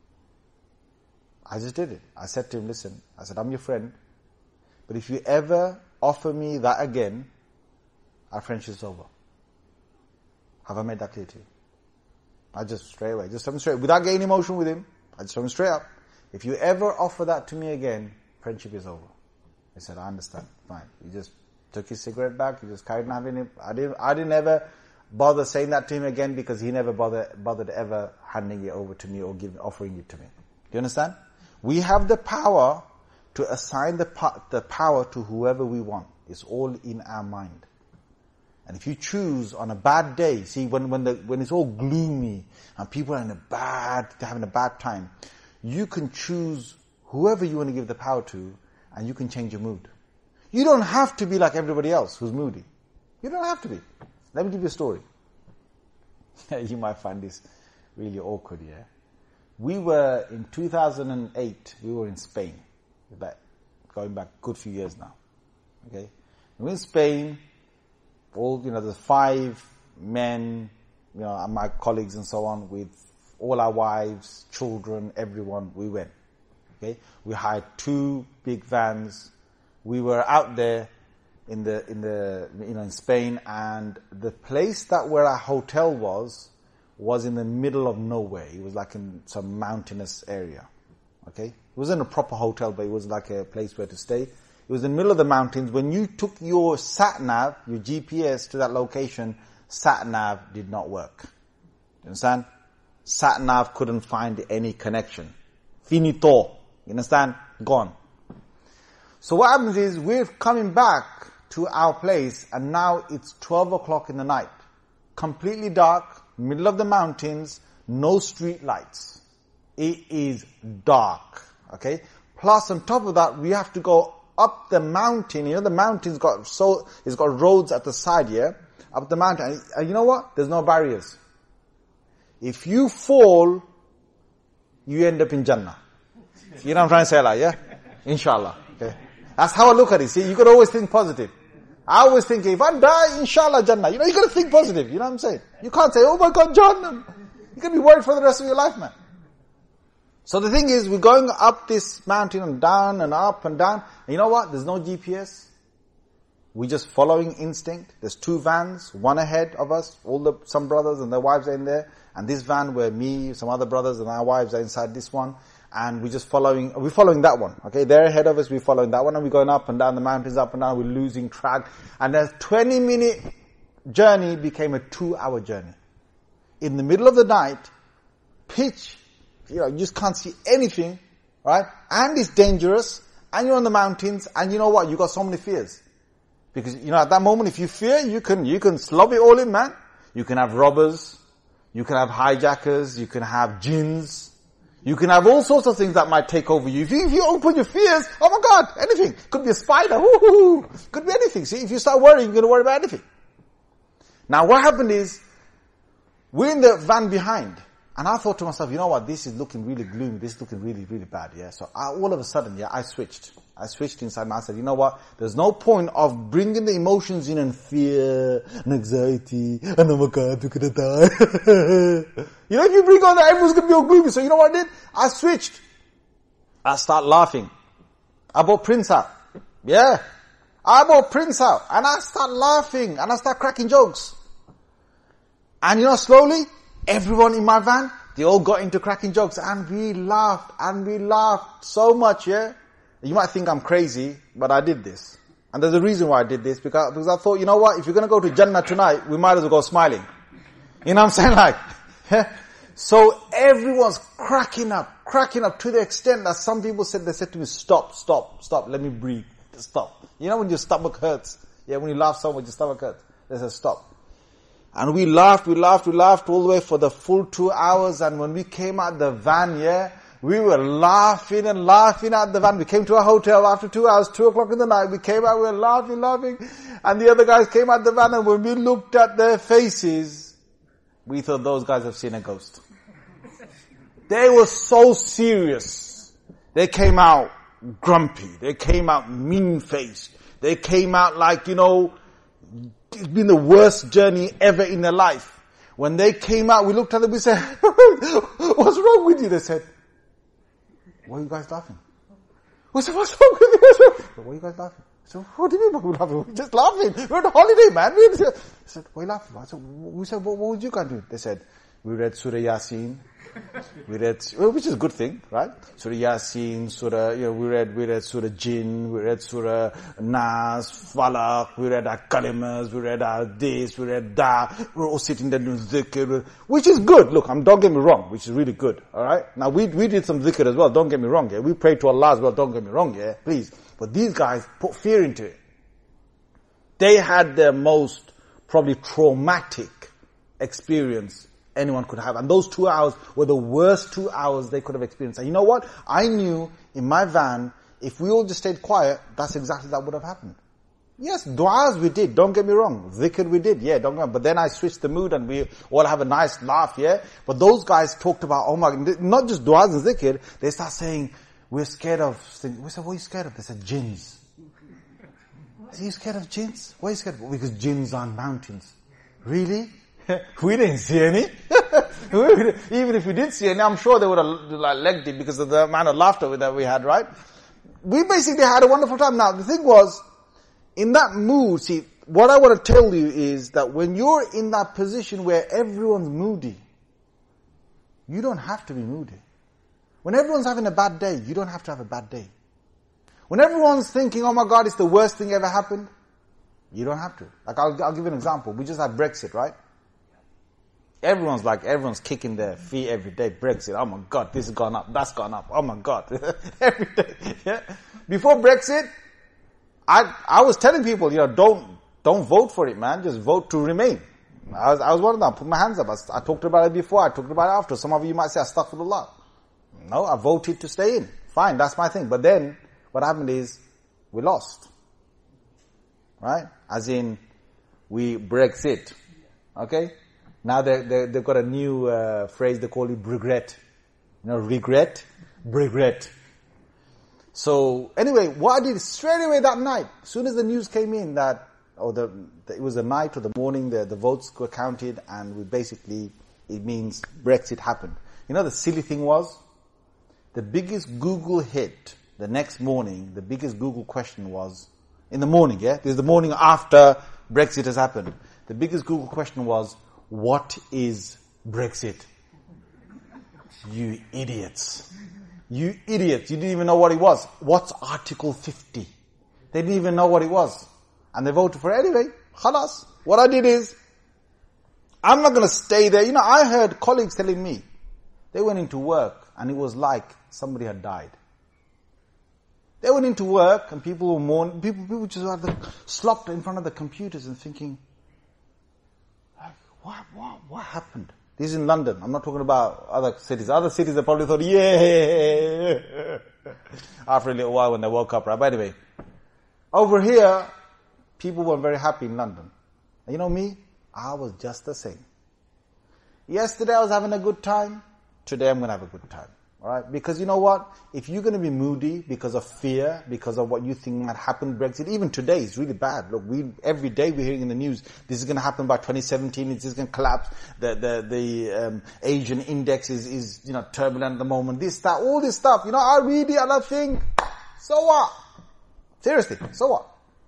I just did it. I said to him, listen, I said, I'm your friend, but if you ever offer me that again, our friendship is over. Have I made that clear to you? I just straight away, just told him straight, without getting emotion with him, I just told him straight up, if you ever offer that to me again, friendship is over. He said, I understand, fine. He just took his cigarette back, he just carried on having it. I didn't, I didn't ever bother saying that to him again because he never bothered, bothered ever handing it over to me or giving, offering it to me. Do you understand? We have the power to assign the, the power to whoever we want. It's all in our mind. And if you choose on a bad day, see, when, when the, when it's all gloomy and people are in a bad, they're having a bad time, you can choose whoever you want to give the power to and you can change your mood. You don't have to be like everybody else who's moody. You don't have to be. Let me give you a story. You might find this really awkward, yeah? We were, in two thousand eight, we were in Spain. Back, going back a good few years now. Okay? We were in Spain. All, you know, there's five men, you know, and my colleagues and so on, with all our wives, children, everyone, we went. Okay? We hired two big vans. We were out there in the, in the, you know, in Spain, and the place that where our hotel was, was in the middle of nowhere. It was like in some mountainous area. Okay? It wasn't a proper hotel, but it was like a place where to stay. It was in the middle of the mountains. When you took your sat-nav, your G P S to that location, sat-nav did not work. You understand? Sat-nav couldn't find any connection. Finito. You understand? Gone. So what happens is, we're coming back to our place, and now it's twelve o'clock in the night. Completely dark, middle of the mountains, no street lights. It is dark. Okay? Plus, on top of that, we have to go up the mountain. You know, the mountain's got so, it's got roads at the side, yeah? Up the mountain. And you know what? There's no barriers. If you fall, you end up in Jannah. You know what I'm trying to say, like, yeah? Inshallah. Okay? That's how I look at it. See, you could always think positive. I always think, if I die, inshallah, Jannah. You know, you gotta think positive. You know what I'm saying? You can't say, oh my God, Jannah. You can be worried for the rest of your life, man. So the thing is, we're going up this mountain and down and up and down. And you know what? There's no G P S. We're just following instinct. There's two vans, one ahead of us. All the, some brothers and their wives are in there. And this van where me, some other brothers and our wives are inside this one. And we're just following, we're following that one. Okay, they're ahead of us, we're following that one. And we're going up and down the mountains, up and down. We're losing track. And a twenty minute journey became a two hour journey. In the middle of the night, pitch, you know, you just can't see anything, right? And it's dangerous, and you're on the mountains, and you know what? You got so many fears. Because, you know, at that moment, if you fear, you can, you can slob it all in, man. You can have robbers, you can have hijackers, you can have jinns, you can have all sorts of things that might take over you. If you, if you open your fears, oh my God, anything. Could be a spider, woo-hoo-hoo. Could be anything. See, if you start worrying, you're going to worry about anything. Now, what happened is, we're in the van behind. And I thought to myself, you know what, this is looking really gloomy, this is looking really, really bad, yeah. So I, all of a sudden, yeah, I switched. I switched inside my, I said, you know what, there's no point of bringing the emotions in and fear and anxiety and oh my God, we're gonna die. You know, if you bring on that, everyone's gonna be all gloomy. So you know what I did? I switched. I start laughing. I brought Prince out. Yeah. I brought Prince out. And I start laughing and I start cracking jokes. And you know, slowly, everyone in my van, they all got into cracking jokes and we laughed and we laughed so much, yeah? You might think I'm crazy, but I did this. And there's a reason why I did this, because, because I thought, you know what, if you're going to go to Jannah tonight, we might as well go smiling. You know what I'm saying? Like, yeah? So everyone's cracking up, cracking up to the extent that some people said, they said to me, stop, stop, stop, let me breathe, stop. You know when your stomach hurts? Yeah, when you laugh so much, your stomach hurts. They said, stop. And we laughed, we laughed, we laughed all the way for the full two hours. And when we came out the van, yeah, we were laughing and laughing at the van. We came to a hotel after two hours, two o'clock in the night. We came out, we were laughing, laughing. And the other guys came out the van, and when we looked at their faces, we thought those guys have seen a ghost. They were so serious. They came out grumpy. They came out mean-faced. They came out like, you know, it's been the worst journey ever in their life. When they came out, we looked at them, we said, what's wrong with you? They said, why are you guys laughing? We said, what's wrong with you? What's wrong? Said, why are you guys laughing? I said, what do you mean we're laughing? We're just laughing. We're on a holiday, man. We said, why are you laughing? I said, we said, what, what would you guys do? They said, we read Surah Yasin. We read, well, which is a good thing, right? Surah Yasin, Surah, you know, we read, we read Surah Jinn, we read Surah Nas, Falaq, we read our kalimas, we read our this, we read that. We're all sitting there doing zikr, which is good. Look, I'm, don't get me wrong, which is really good, alright? Now we, we did some zikr as well, don't get me wrong, yeah? We prayed to Allah as well, don't get me wrong, yeah? Please. But these guys put fear into it. They had their most probably traumatic experience anyone could have. And those two hours were the worst two hours they could have experienced. And you know what? I knew in my van, if we all just stayed quiet, that's exactly that would have happened. Yes, du'as we did, don't get me wrong. Dhikr we did, yeah, don't get me wrong. But then I switched the mood and we all have a nice laugh, yeah. But those guys talked about, oh my, not just du'as and dhikr, they start saying, we're scared of, we said, what are you scared of? They said, jinns. Are you scared of jinns? Why are you scared of? Because jinns are on mountains. Really? We didn't see any. Even if we did see any, I'm sure they would have legged it because of the amount of laughter that we had, right? We basically had a wonderful time. Now, the thing was, in that mood, see, what I want to tell you is that when you're in that position where everyone's moody, you don't have to be moody. When everyone's having a bad day, you don't have to have a bad day. When everyone's thinking, oh my God, it's the worst thing ever happened, you don't have to. Like, I'll, I'll give you an example. We just had Brexit, right? Everyone's like, everyone's kicking their feet every day. Brexit, oh my God, this has gone up, that's gone up, oh my God. Every day, yeah. Before Brexit, I, I was telling people, you know, don't, don't vote for it, man. Just vote to remain. I was, I was one of them. I put my hands up. I, I talked about it before. I talked about it after. Some of you might say, astaghfirullah. No, I voted to stay in. Fine, that's my thing. But then, what happened is, we lost. Right? As in, we Brexit. Okay? Now they, they, they've got a new uh, phrase, they call it regret. You know, regret, regret. So, anyway, what I did straight away that night, as soon as the news came in that, or the, the it was the night or the morning, the, the votes were counted, and we basically, it means Brexit happened. You know, the silly thing was, the biggest Google hit the next morning, the biggest Google question was, in the morning, yeah? This is the morning after Brexit has happened. The biggest Google question was, what is Brexit? You idiots. You idiots. You didn't even know what it was. What's Article fifty? They didn't even know what it was. And they voted for it anyway. Khalas. What I did is, I'm not going to stay there. You know, I heard colleagues telling me, they went into work and it was like somebody had died. They went into work and people were mourning. People, people just had the, slopped in front of the computers and thinking, like, what, what, what happened? This is in London. I'm not talking about other cities. Other cities they probably thought, yeah. After a little while when they woke up, right? But anyway, over here, people were very happy in London. And you know me? I was just the same. Yesterday I was having a good time. Today I'm going to have a good time. Alright? Because you know what? If you're going to be moody because of fear, because of what you think might happen, Brexit, even today is really bad. Look, we, every day we're hearing in the news, this is going to happen by twenty seventeen, this is going to collapse, the, the, the, um, Asian index is, is, you know, turbulent at the moment, this, that, all this stuff. You know, I read it and I think, so what? Seriously, so what?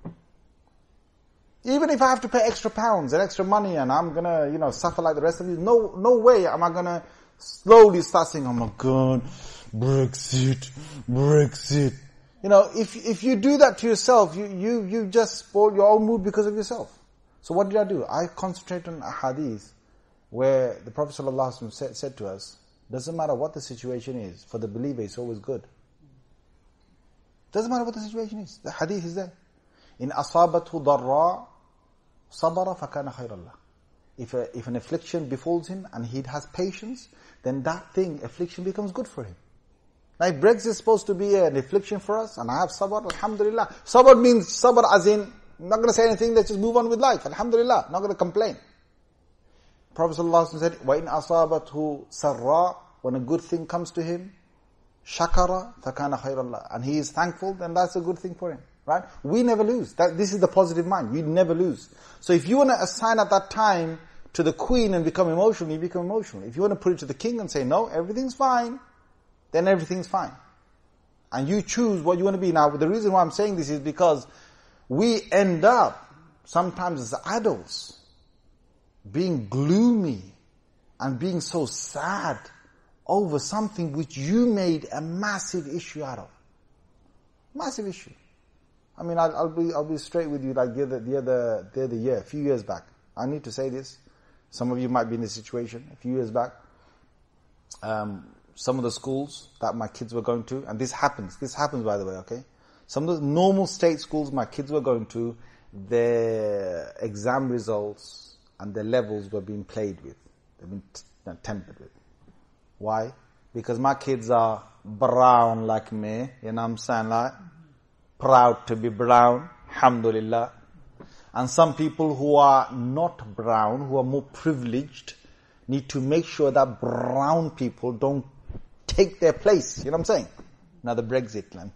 Even if I have to pay extra pounds and extra money and I'm going to, you know, suffer like the rest of you, no, no way am I going to slowly start saying, oh my God, Brexit, Brexit. You know, if if you do that to yourself, you, you, you just spoil your own mood because of yourself. So what did I do? I concentrated on hadith where the Prophet ﷺ said, said to us, doesn't matter what the situation is, for the believer it's always good. Doesn't matter what the situation is. The hadith is there. In asabathu darra sabara fakana khayrallah. If a, if an affliction befalls him and he has patience, then that thing, affliction becomes good for him. Now if Brexit is supposed to be an affliction for us, and I have sabr, alhamdulillah. Sabr means sabr as in, I'm not going to say anything, let's just move on with life. Alhamdulillah, not going to complain. Prophet ﷺ said, وَإِنْ أَصَابَتْهُ سَرَّا, when a good thing comes to him, shakara fakana khayrallah, and he is thankful, then that's a good thing for him. Right? We never lose. That, this is the positive mind. We never lose. So if you want to assign at that time to the queen and become emotional, you become emotional. If you want to put it to the king and say, no, everything's fine, then everything's fine. And you choose what you want to be. Now, the reason why I'm saying this is because we end up, sometimes as adults, being gloomy and being so sad over something which you made a massive issue out of. Massive issue. I mean, I'll, I'll be I'll be straight with you. Like the other the other the other year, a few years back, I need to say this. Some of you might be in this situation. A few years back, um, some of the schools that my kids were going to, and this happens. This happens, by the way. Okay, some of the normal state schools my kids were going to, their exam results and their levels were being played with. They've been t- tampered with. Why? Because my kids are brown like me. You know what I'm saying? Like, proud to be brown, alhamdulillah. And some people who are not brown, who are more privileged, need to make sure that brown people don't take their place. You know what I'm saying? Now the Brexit land.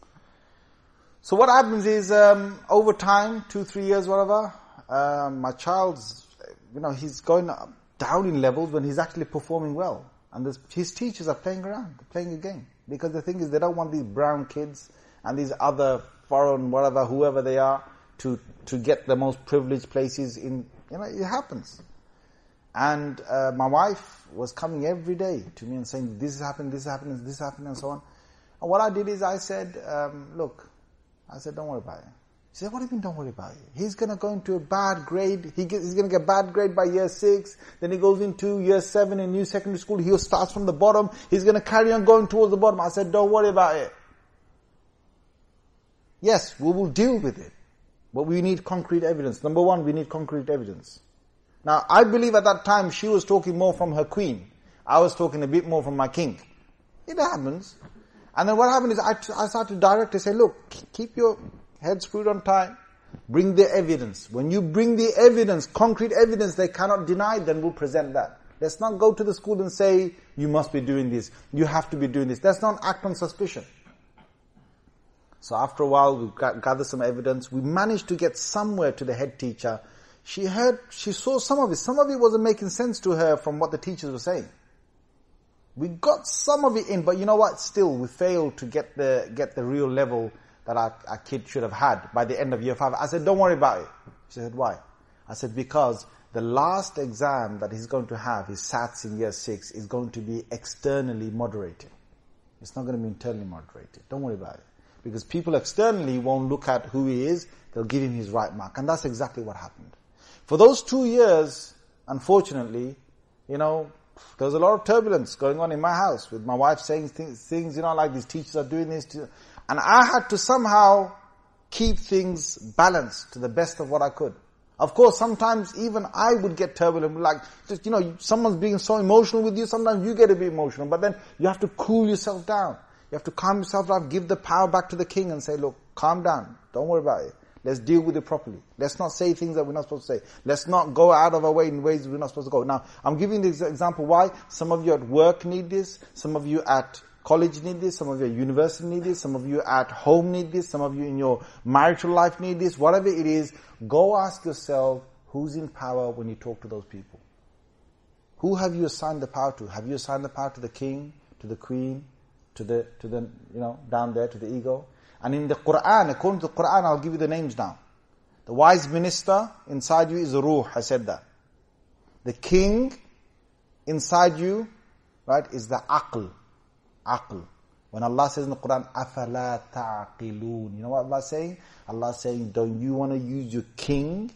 So what happens is, um, over time, two, three years, whatever, um, my child's, you know, he's going down in levels when he's actually performing well. And this, his teachers are playing around, playing a game. Because the thing is, they don't want these brown kids and these other foreign, whatever, whoever they are, to, to get the most privileged places in, you know, it happens. And uh, my wife was coming every day to me and saying, this is happening, this is happening, this is happening, and so on. And what I did is I said, um, look, I said, don't worry about it. She said, what do you mean don't worry about it? He's going to go into a bad grade. He gets, he's going to get bad grade by year six. Then he goes into year seven in new secondary school. He starts from the bottom. He's going to carry on going towards the bottom. I said, don't worry about it. Yes, we will deal with it. But we need concrete evidence. Number one, we need concrete evidence. Now, I believe at that time she was talking more from her queen. I was talking a bit more from my king. It happens. And then what happened is I, I started to direct to say, look, keep your head screwed on tight. Bring the evidence. When you bring the evidence, concrete evidence they cannot deny, then we'll present that. Let's not go to the school and say, you must be doing this. You have to be doing this. Let's not act on suspicion. So after a while, we gathered some evidence. We managed to get somewhere to the head teacher. She heard, she saw some of it. Some of it wasn't making sense to her from what the teachers were saying. We got some of it in, but you know what? Still, we failed to get the get the real level that our, our kid should have had by the end of year five. I said, don't worry about it. She said, why? I said, because the last exam that he's going to have, his SATs in year six, is going to be externally moderated. It's not going to be internally moderated. Don't worry about it. Because people externally won't look at who he is, they'll give him his right mark. And that's exactly what happened. For those two years, unfortunately, you know, there was a lot of turbulence going on in my house with my wife saying things, things you know, like these teachers are doing this. To, and I had to somehow keep things balanced to the best of what I could. Of course, sometimes even I would get turbulent, like, just, you know, someone's being so emotional with you, sometimes you get a bit emotional, but then you have to cool yourself down. You have to calm yourself down, give the power back to the king and say, look, calm down, don't worry about it. Let's deal with it properly. Let's not say things that we're not supposed to say. Let's not go out of our way in ways we're not supposed to go. Now, I'm giving this example why. Some of you at work need this. Some of you at college need this. Some of you at university need this. Some of you at home need this. Some of you in your marital life need this. Whatever it is, go ask yourself, who's in power when you talk to those people? Who have you assigned the power to? Have you assigned the power to the king, to the queen, to the, to the, you know, down there, to the ego? And in the Quran, according to the Quran, I'll give you the names now. The wise minister inside you is Ruh, I said that. The king inside you, right, is the Aql. Aql. When Allah says in the Quran, أَفَلَا تَعْقِلُونَ, you know what Allah is saying? Allah is saying, don't you want to use your king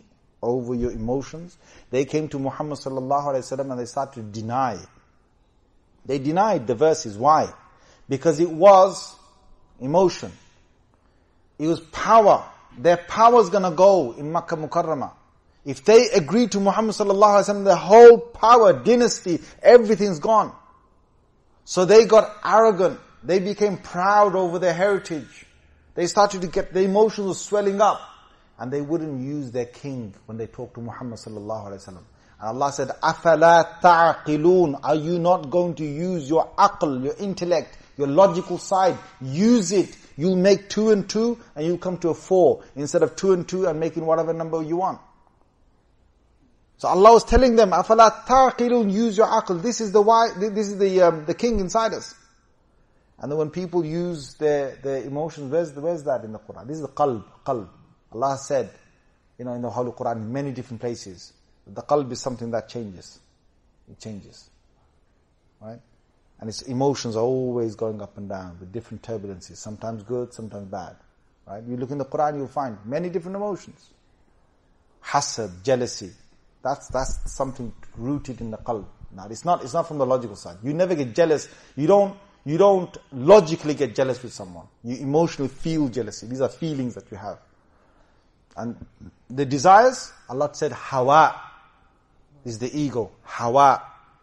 over your emotions. They came to Muhammad sallallahu alaihi wasallam and they started to deny. They denied the verses. Why? Because it was emotion. It was power. Their power is going to go in Makkah Mukarramah. If they agree to Muhammad sallallahu alaihi wasallam, their whole power, dynasty, everything's gone. So they got arrogant. They became proud over their heritage. They started to get, the emotions were swelling up. And they wouldn't use their king when they talked to Muhammad sallallahu alaihi wasallam. And Allah said, أَفَلَا تَعْقِلُونَ Are you not going to use your aql, your intellect, your logical side? Use it. You'll make two and two and you'll come to a four. Instead of two and two and making whatever number you want. So Allah was telling them, أَفَلَا تَعْقِلُونَ Use your aql. This is the why, this is the um, the king inside us. And then when people use their, their emotions, where's, where's that in the Quran? This is the qalb, qalb. Allah said, you know, in the Holy Quran, in many different places, the qalb is something that changes. It changes. Right? And its emotions are always going up and down with different turbulences. Sometimes good, sometimes bad. Right? You look in the Quran, you'll find many different emotions. Hasad, jealousy. That's, that's something rooted in the qalb. Now, it's not, it's not from the logical side. You never get jealous. You don't, you don't logically get jealous with someone. You emotionally feel jealousy. These are feelings that you have. And the desires, Allah said, hawa is the ego. Hawa.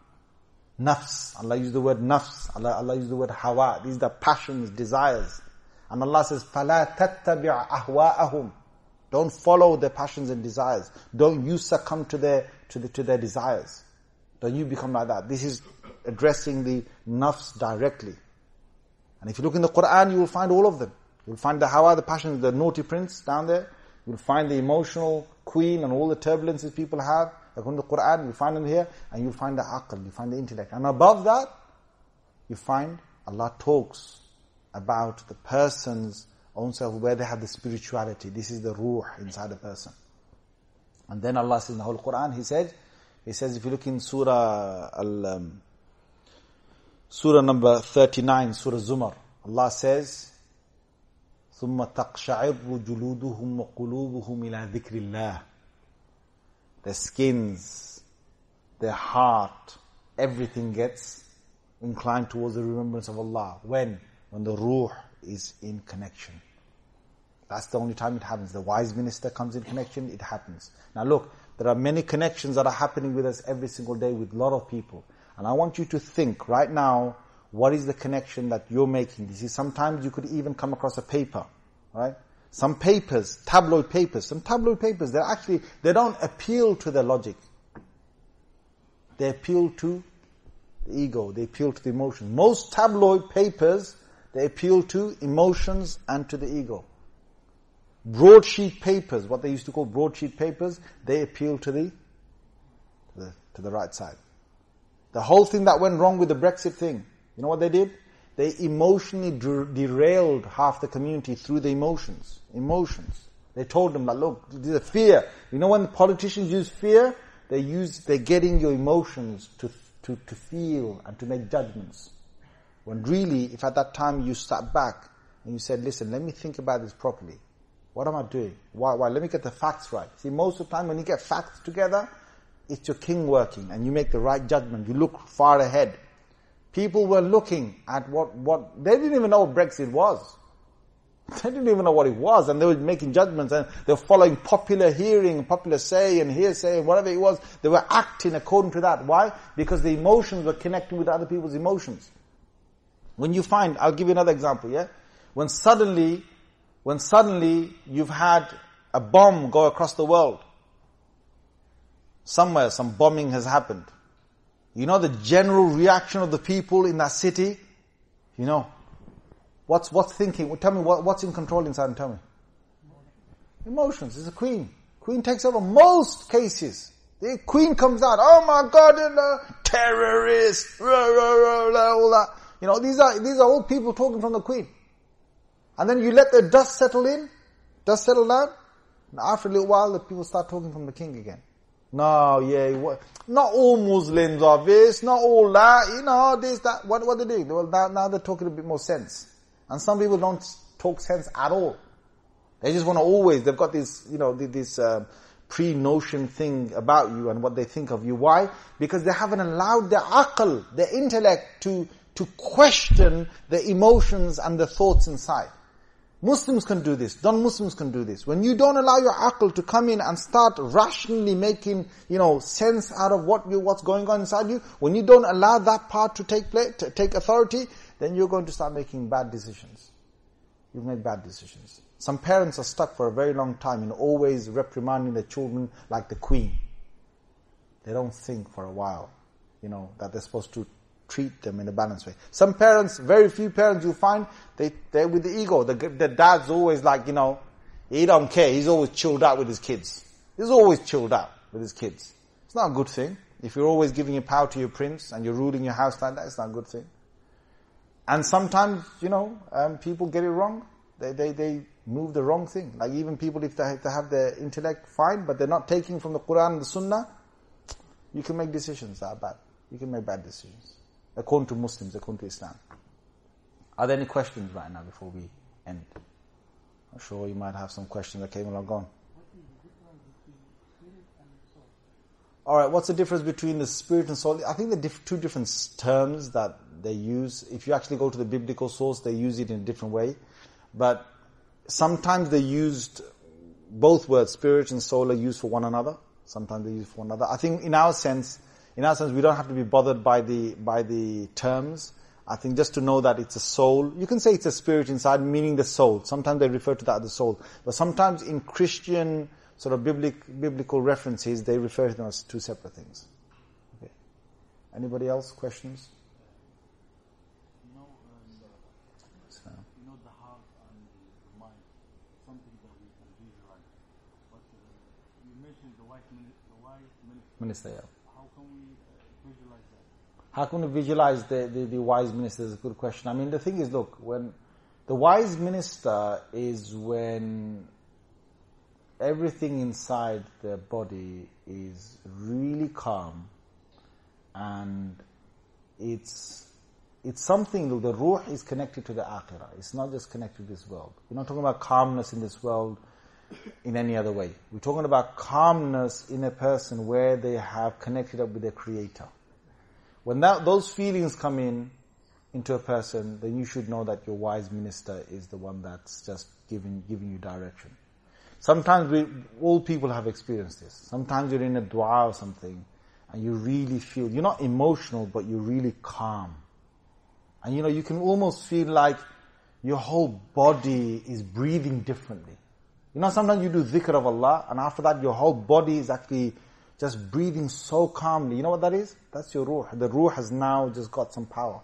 Nafs. Allah used the word nafs. Allah, Allah used the word hawa. These are passions, desires. And Allah says, فَلَا تَتَّبِعْ أَهْوَاءَهُمْ Don't follow their passions and desires. Don't you succumb to their, to the, to their desires. Don't you become like that. This is addressing the nafs directly. And if you look in the Quran, you will find all of them. You'll find the hawa, the passions, the naughty prince down there. You'll find the emotional queen and all the turbulences people have. Like in the Quran, you'll find them here. And you'll find the aql, you find the intellect. And above that, you find Allah talks about the person's own self, where they have the spirituality. This is the ruh inside a person. And then Allah says in the whole Quran, He said, He says, if you look in Surah Al, um, Surah number thirty-nine, Surah Zumar, Allah says, ثُمَّ تَقْشَعِرُّ جُلُودُهُمْ وَقُلُوبُهُمْ إِلَىٰ ذِكْرِ اللَّهِ Their skins, their heart, everything gets inclined towards the remembrance of Allah. When? When the ruh is in connection. That's the only time it happens. The wise minister comes in connection, it happens. Now look, there are many connections that are happening with us every single day with a lot of people. And I want you to think right now, what is the connection that you're making? You see, sometimes you could even come across a paper, right? Some papers, tabloid papers, some tabloid papers, they're actually, they don't appeal to the logic. They appeal to the ego, they appeal to the emotions. Most tabloid papers, they appeal to emotions and to the ego. Broadsheet papers, what they used to call broadsheet papers, they appeal to the, to the, to the right side. The whole thing that went wrong with the Brexit thing, you know what they did? They emotionally der- derailed half the community through the emotions. Emotions. They told them that, look, this is a fear. You know when the politicians use fear? They use, they're getting your emotions to, to, to feel and to make judgments. When really, if at that time you sat back and you said, listen, let me think about this properly. What am I doing? Why, why? Let me get the facts right. See, most of the time when you get facts together, it's your king working and you make the right judgment. You look far ahead. People were looking at what, what, they didn't even know what Brexit was. They didn't even know what it was, and they were making judgments, and they were following popular hearing, popular say and hearsay, and whatever it was. They were acting according to that. Why? Because the emotions were connecting with other people's emotions. When you find, I'll give you another example, yeah? When suddenly, when suddenly you've had a bomb go across the world, somewhere some bombing has happened. You know the general reaction of the people in that city? You know, what's what's thinking? Well, tell me what, what's in control inside and tell me. Emotions. It's a queen. Queen takes over most cases. The queen comes out, oh my God, and uh, terrorist, rah, rah, rah, rah, all that. You know, these are these are all people talking from the queen. And then you let the dust settle in, dust settle down, and after a little while the people start talking from the king again. No, yeah, not all Muslims are this, not all that, you know, this, that. What, what they do? Well, now, now they're talking a bit more sense. And some people don't talk sense at all. They just want to always, they've got this, you know, this um, pre-notion thing about you and what they think of you. Why? Because they haven't allowed their aql, their intellect, to, to question the emotions and the thoughts inside. Muslims can do this, non-Muslims can do this. When you don't allow your aql to come in and start rationally making, you know, sense out of what you, what's going on inside you, when you don't allow that part to take place, to take authority, then you're going to start making bad decisions. You've made bad decisions. Some parents are stuck for a very long time in always reprimanding their children like the queen. They don't think for a while, you know, that they're supposed to treat them in a balanced way. Some parents, very few parents you'll find, they, they're with the ego. The, the dad's always like, you know, he don't care. He's always chilled out with his kids. He's always chilled out with his kids. It's not a good thing. If you're always giving your power to your prince and you're ruling your house like that, it's not a good thing. And sometimes, you know, um, people get it wrong. They, they, they move the wrong thing. Like even people, if they, if they have their intellect, fine, but they're not taking from the Quran and the Sunnah, you can make decisions that are bad. You can make bad decisions. According to Muslims, according to Islam. Are there any questions right now before we end? I'm sure you might have some questions that came along. Gone. Alright, what's the difference between the spirit and soul? I think the diff- two different terms that they use. If you actually go to the biblical source, they use it in a different way. But sometimes they used, both words, spirit and soul, are used for one another. Sometimes they use for one another. I think in our sense, in our sense, we don't have to be bothered by the by the terms. I think just to know that it's a soul. You can say it's a spirit inside, meaning the soul. Sometimes they refer to that as the soul. But sometimes in Christian sort of biblical, biblical references, they refer to them as two separate things. Okay. Anybody else? Questions? You know, um, So, you know the heart and the mind, something that we can visualize. But uh, you mentioned the wise minister. The wise minister. Minister, yeah. How can we uh, visualize that? How can we visualize the, the, the wise minister is a good question. I mean, the thing is, look, when the wise minister is when everything inside their body is really calm and it's it's something, look, the ruh is connected to the akhirah. It's not just connected to this world. We're not talking about calmness in this world in any other way. We're talking about calmness in a person where they have connected up with their creator. When that, those feelings come in into a person, then you should know that your wise minister is the one that's just giving giving you direction. Sometimes we, all people have experienced this. Sometimes you're in a dua or something, and you really feel, you're not emotional, but you're really calm. And you know, you can almost feel like your whole body is breathing differently. You know, sometimes you do dhikr of Allah, and after that your whole body is actually just breathing so calmly. You know what that is? That's your ruh. The ruh has now just got some power.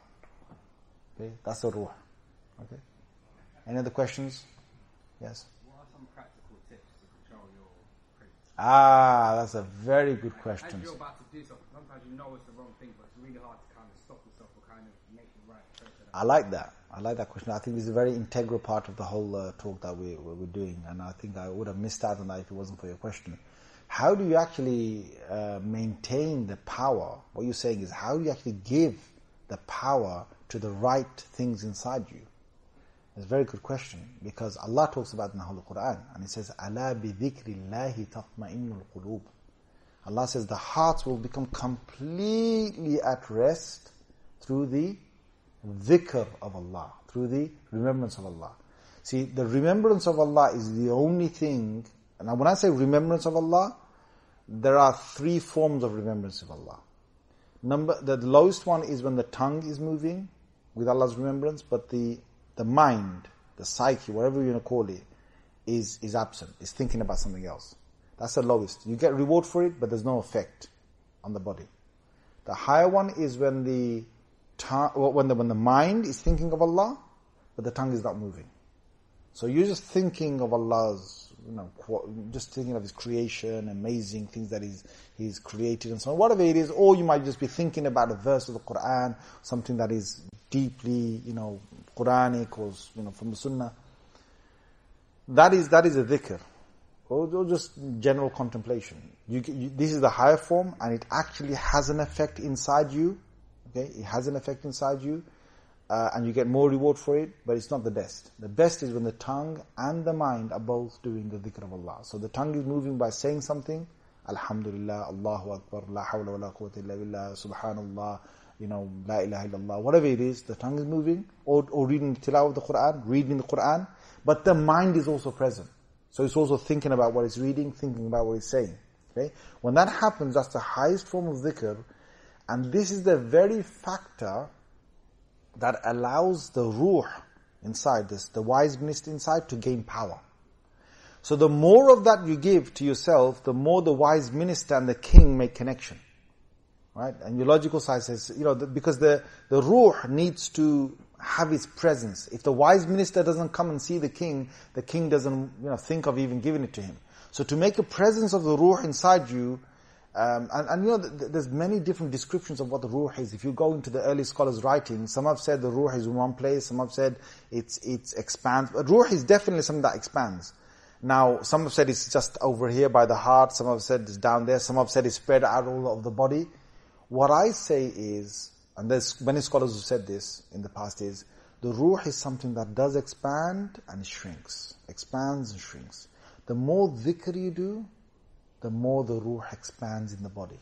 Okay, that's the ruh. Okay. Any other questions? Yes. What are some practical tips to control your cravings? Ah, that's a very good question. As you're about to do something, sometimes you know it's the wrong thing, but it's really hard to kind of stop yourself or kind of make the right choice. I like that. I like that question. I think this is a very integral part of the whole uh, talk that we, we're doing, and I think I would have missed out on that if it wasn't for your question. How do you actually uh, maintain the power? What you're saying is, how do you actually give the power to the right things inside you? It's a very good question, because Allah talks about it in the Holy Quran, and He says, "Ala bi dhikrillahi tatma'innul qulub." Allah says the hearts will become completely at rest through the dhikr of Allah, through the remembrance of Allah. See, the remembrance of Allah is the only thing. And when I say remembrance of Allah, there are three forms of remembrance of Allah. Number, the lowest one is when the tongue is moving with Allah's remembrance, but the the mind, the psyche, whatever you want to call it, is is absent. Is thinking about something else. That's the lowest. You get reward for it, but there's no effect on the body. The higher one is when the tongue, when the when the mind is thinking of Allah, but the tongue is not moving. So you're just thinking of Allah's, you know, just thinking of His creation, amazing things that He's, He's created and so on, whatever it is, or you might just be thinking about a verse of the Quran, something that is deeply, you know, Quranic or, you know, from the Sunnah. That is, that is a dhikr. Or, or just general contemplation. You, you, this is the higher form, and it actually has an effect inside you. Okay, it has an effect inside you. uh, and you get more reward for it, but it's not the best. The best is when the tongue and the mind are both doing the dhikr of Allah. So the tongue is moving by saying something, Alhamdulillah, Allahu Akbar, La hawla wa la quwwata illa billah, Subhanallah, you know, La ilaha illallah, whatever it is, the tongue is moving, or, or reading the tilawah of the Quran, reading the Quran, but the mind is also present. So it's also thinking about what it's reading, thinking about what it's saying. Okay? When that happens, that's the highest form of dhikr, and this is the very factor that allows the ruh inside this, the wise minister inside, to gain power. So the more of that you give to yourself, the more the wise minister and the king make connection. Right? And your logical side says, you know, the, because the, the ruh needs to have its presence. If the wise minister doesn't come and see the king, the king doesn't, you know, think of even giving it to him. So to make a presence of the ruh inside you, um, and, and you know, th- there's many different descriptions of what the ruh is. If you go into the early scholars' writings, some have said the ruh is in one place, some have said it's it's expands. But ruh is definitely something that expands. Now, some have said it's just over here by the heart, some have said it's down there, some have said it's spread out all over the body. What I say is, and there's many scholars who said this in the past, is the ruh is something that does expand and shrinks. Expands and shrinks. The more dhikr you do, the more the ruh expands in the body.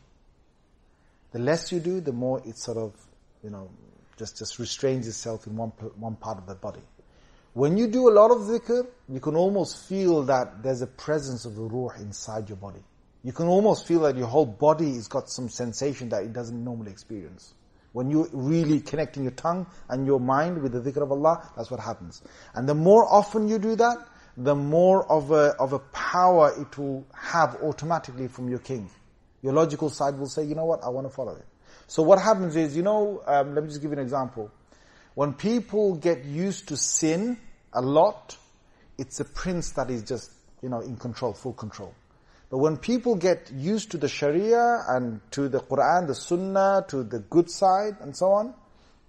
The less you do, the more it sort of, you know, just, just restrains itself in one, one part of the body. When you do a lot of dhikr, you can almost feel that there's a presence of the ruh inside your body. You can almost feel that your whole body has got some sensation that it doesn't normally experience. When you're really connecting your tongue and your mind with the dhikr of Allah, that's what happens. And the more often you do that, the more of a of a power it will have automatically from your king. Your logical side will say, you know what, I want to follow it. So what happens is, you know, um, let me just give you an example. When people get used to sin a lot, it's a prince that is just, you know, in control, full control. But when people get used to the Sharia and to the Quran, the Sunnah, to the good side and so on,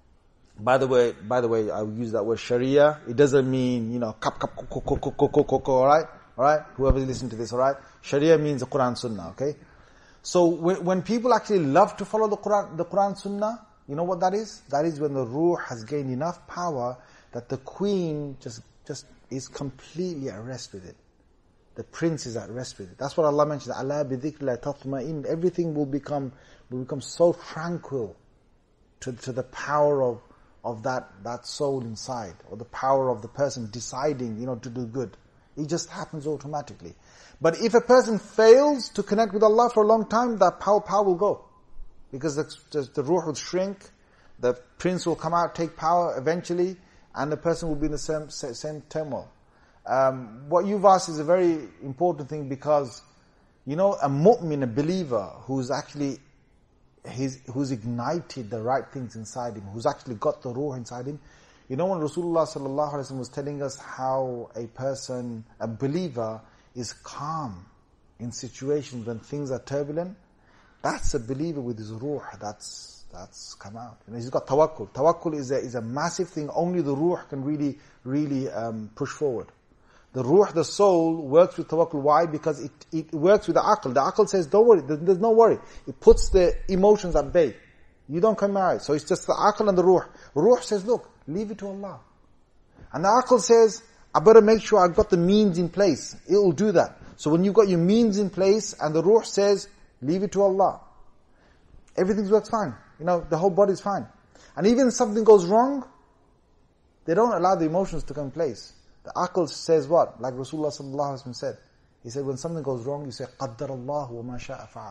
by the way, by the way, I will use that word Sharia. It doesn't mean, you know, kap kap koko koko koko koko, alright? Alright? Whoever's listening to this, alright? Sharia means the Quran Sunnah, okay? So when, when people actually love to follow the Quran, the Quran Sunnah, you know what that is? That is when the ruh has gained enough power that the queen just, just is completely at rest with it. The prince is at rest with it. That's what Allah mentions. Allah bi dhikrillah tatma'in. Everything will become, will become so tranquil to, to the power of, of that, that soul inside, or the power of the person deciding, you know, to do good. It just happens automatically. But if a person fails to connect with Allah for a long time, that power, power will go. Because the, the, the ruh will shrink, the prince will come out, take power eventually, and the person will be in the same, same turmoil. Um, what you've asked is a very important thing, because, you know, a mu'min, a believer, who's actually, he's, who's ignited the right things inside him, who's actually got the ruh inside him. You know, when Rasulullah sallallahu alaihi wasallam was telling us how a person, a believer, is calm in situations when things are turbulent, that's a believer with his ruh, that's, that's come out. You know, he's got tawakkul. Tawakkul is a, is a massive thing. Only the ruh can really, really um, push forward. The ruh, the soul, works with tawakkul. Why? Because it, it works with the aql. The aql says, don't worry, there's, there's no worry. It puts the emotions at bay. You don't come out. So it's just the aql and the ruh. Ruh says, look, leave it to Allah. And the aql says, I better make sure I've got the means in place. It will do that. So when you've got your means in place, and the ruh says, leave it to Allah, everything works fine. You know, the whole body's fine. And even if something goes wrong, they don't allow the emotions to come in place. The aql says what? Like Rasulullah sallallahu alaihi wasallam said. He said, when something goes wrong, you say, قَدَّرَ اللَّهُ وَمَا شَاءَ فَعَلْ.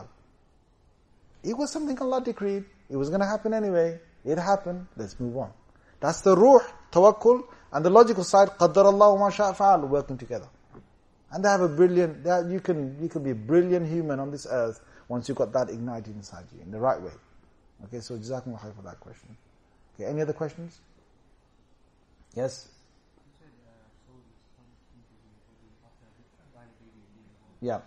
It was something Allah decreed. It was going to happen anyway. It happened. Let's move on. That's the ruh, tawakkul, and the logical side, قَدَّرَ اللَّهُ وَمَا شَاءَ فَعَلْ, working together. And they have a brilliant, they have, you can you can be a brilliant human on this earth once you've got that ignited inside you, in the right way. Okay, so Jazakumullah khair for that question. Okay, any other questions? Yes? Yeah.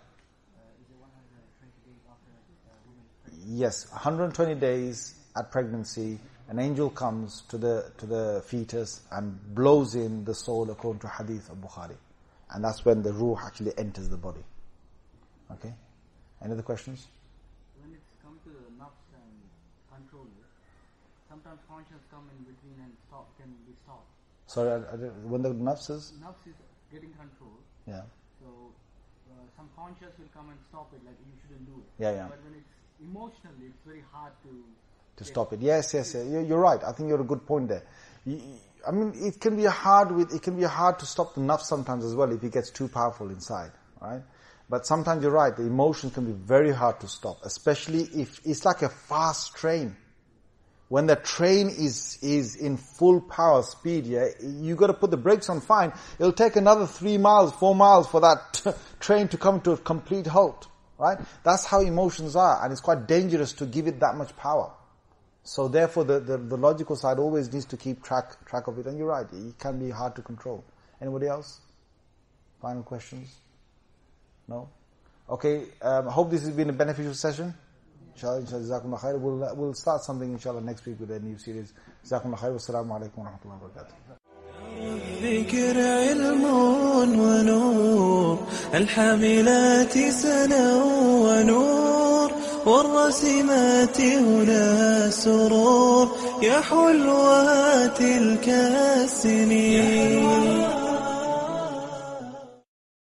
Yes, one hundred twenty days at pregnancy, an angel comes to the to the fetus and blows in the soul according to hadith of Bukhari. And that's when the ruh actually enters the body. Okay? Any other questions? When it's come to the nafs and control it, sometimes conscience come in between and stop, can be stopped. Sorry, I, I didn't, when the nafs is? Nafs is getting control. Yeah. So uh, some conscience will come and stop it, like you shouldn't do it. Yeah, yeah. But when it's emotionally, it's very hard to To stop it. Yes, yes, yes. You're, you're right. I think you're a good point there. You, I mean, it can be hard with, it can be hard to stop the nafs sometimes as well if it gets too powerful inside, right? But sometimes you're right, the emotion can be very hard to stop, especially if it's like a fast train. When the train is, is in full power speed, yeah, you got to put the brakes on fine. It'll take another three miles, four miles for that t- train to come to a complete halt, right? That's how emotions are, and it's quite dangerous to give it that much power. So therefore, the, the, the logical side always needs to keep track track of it. And you're right, it can be hard to control. Anybody else? Final questions? No? Okay, um, I hope this has been a beneficial session. Inshallah, inshallah, jazakumullah khair. We'll, uh, we'll start something, inshallah, next week with a new series. Jazakumullah khair. Wassalamu alaikum wa rahmatullahi wa barakatuh. الذكر علم ونور الحاملات سنا ونور والرسمات هنا سرور يا حلوات تلك السنين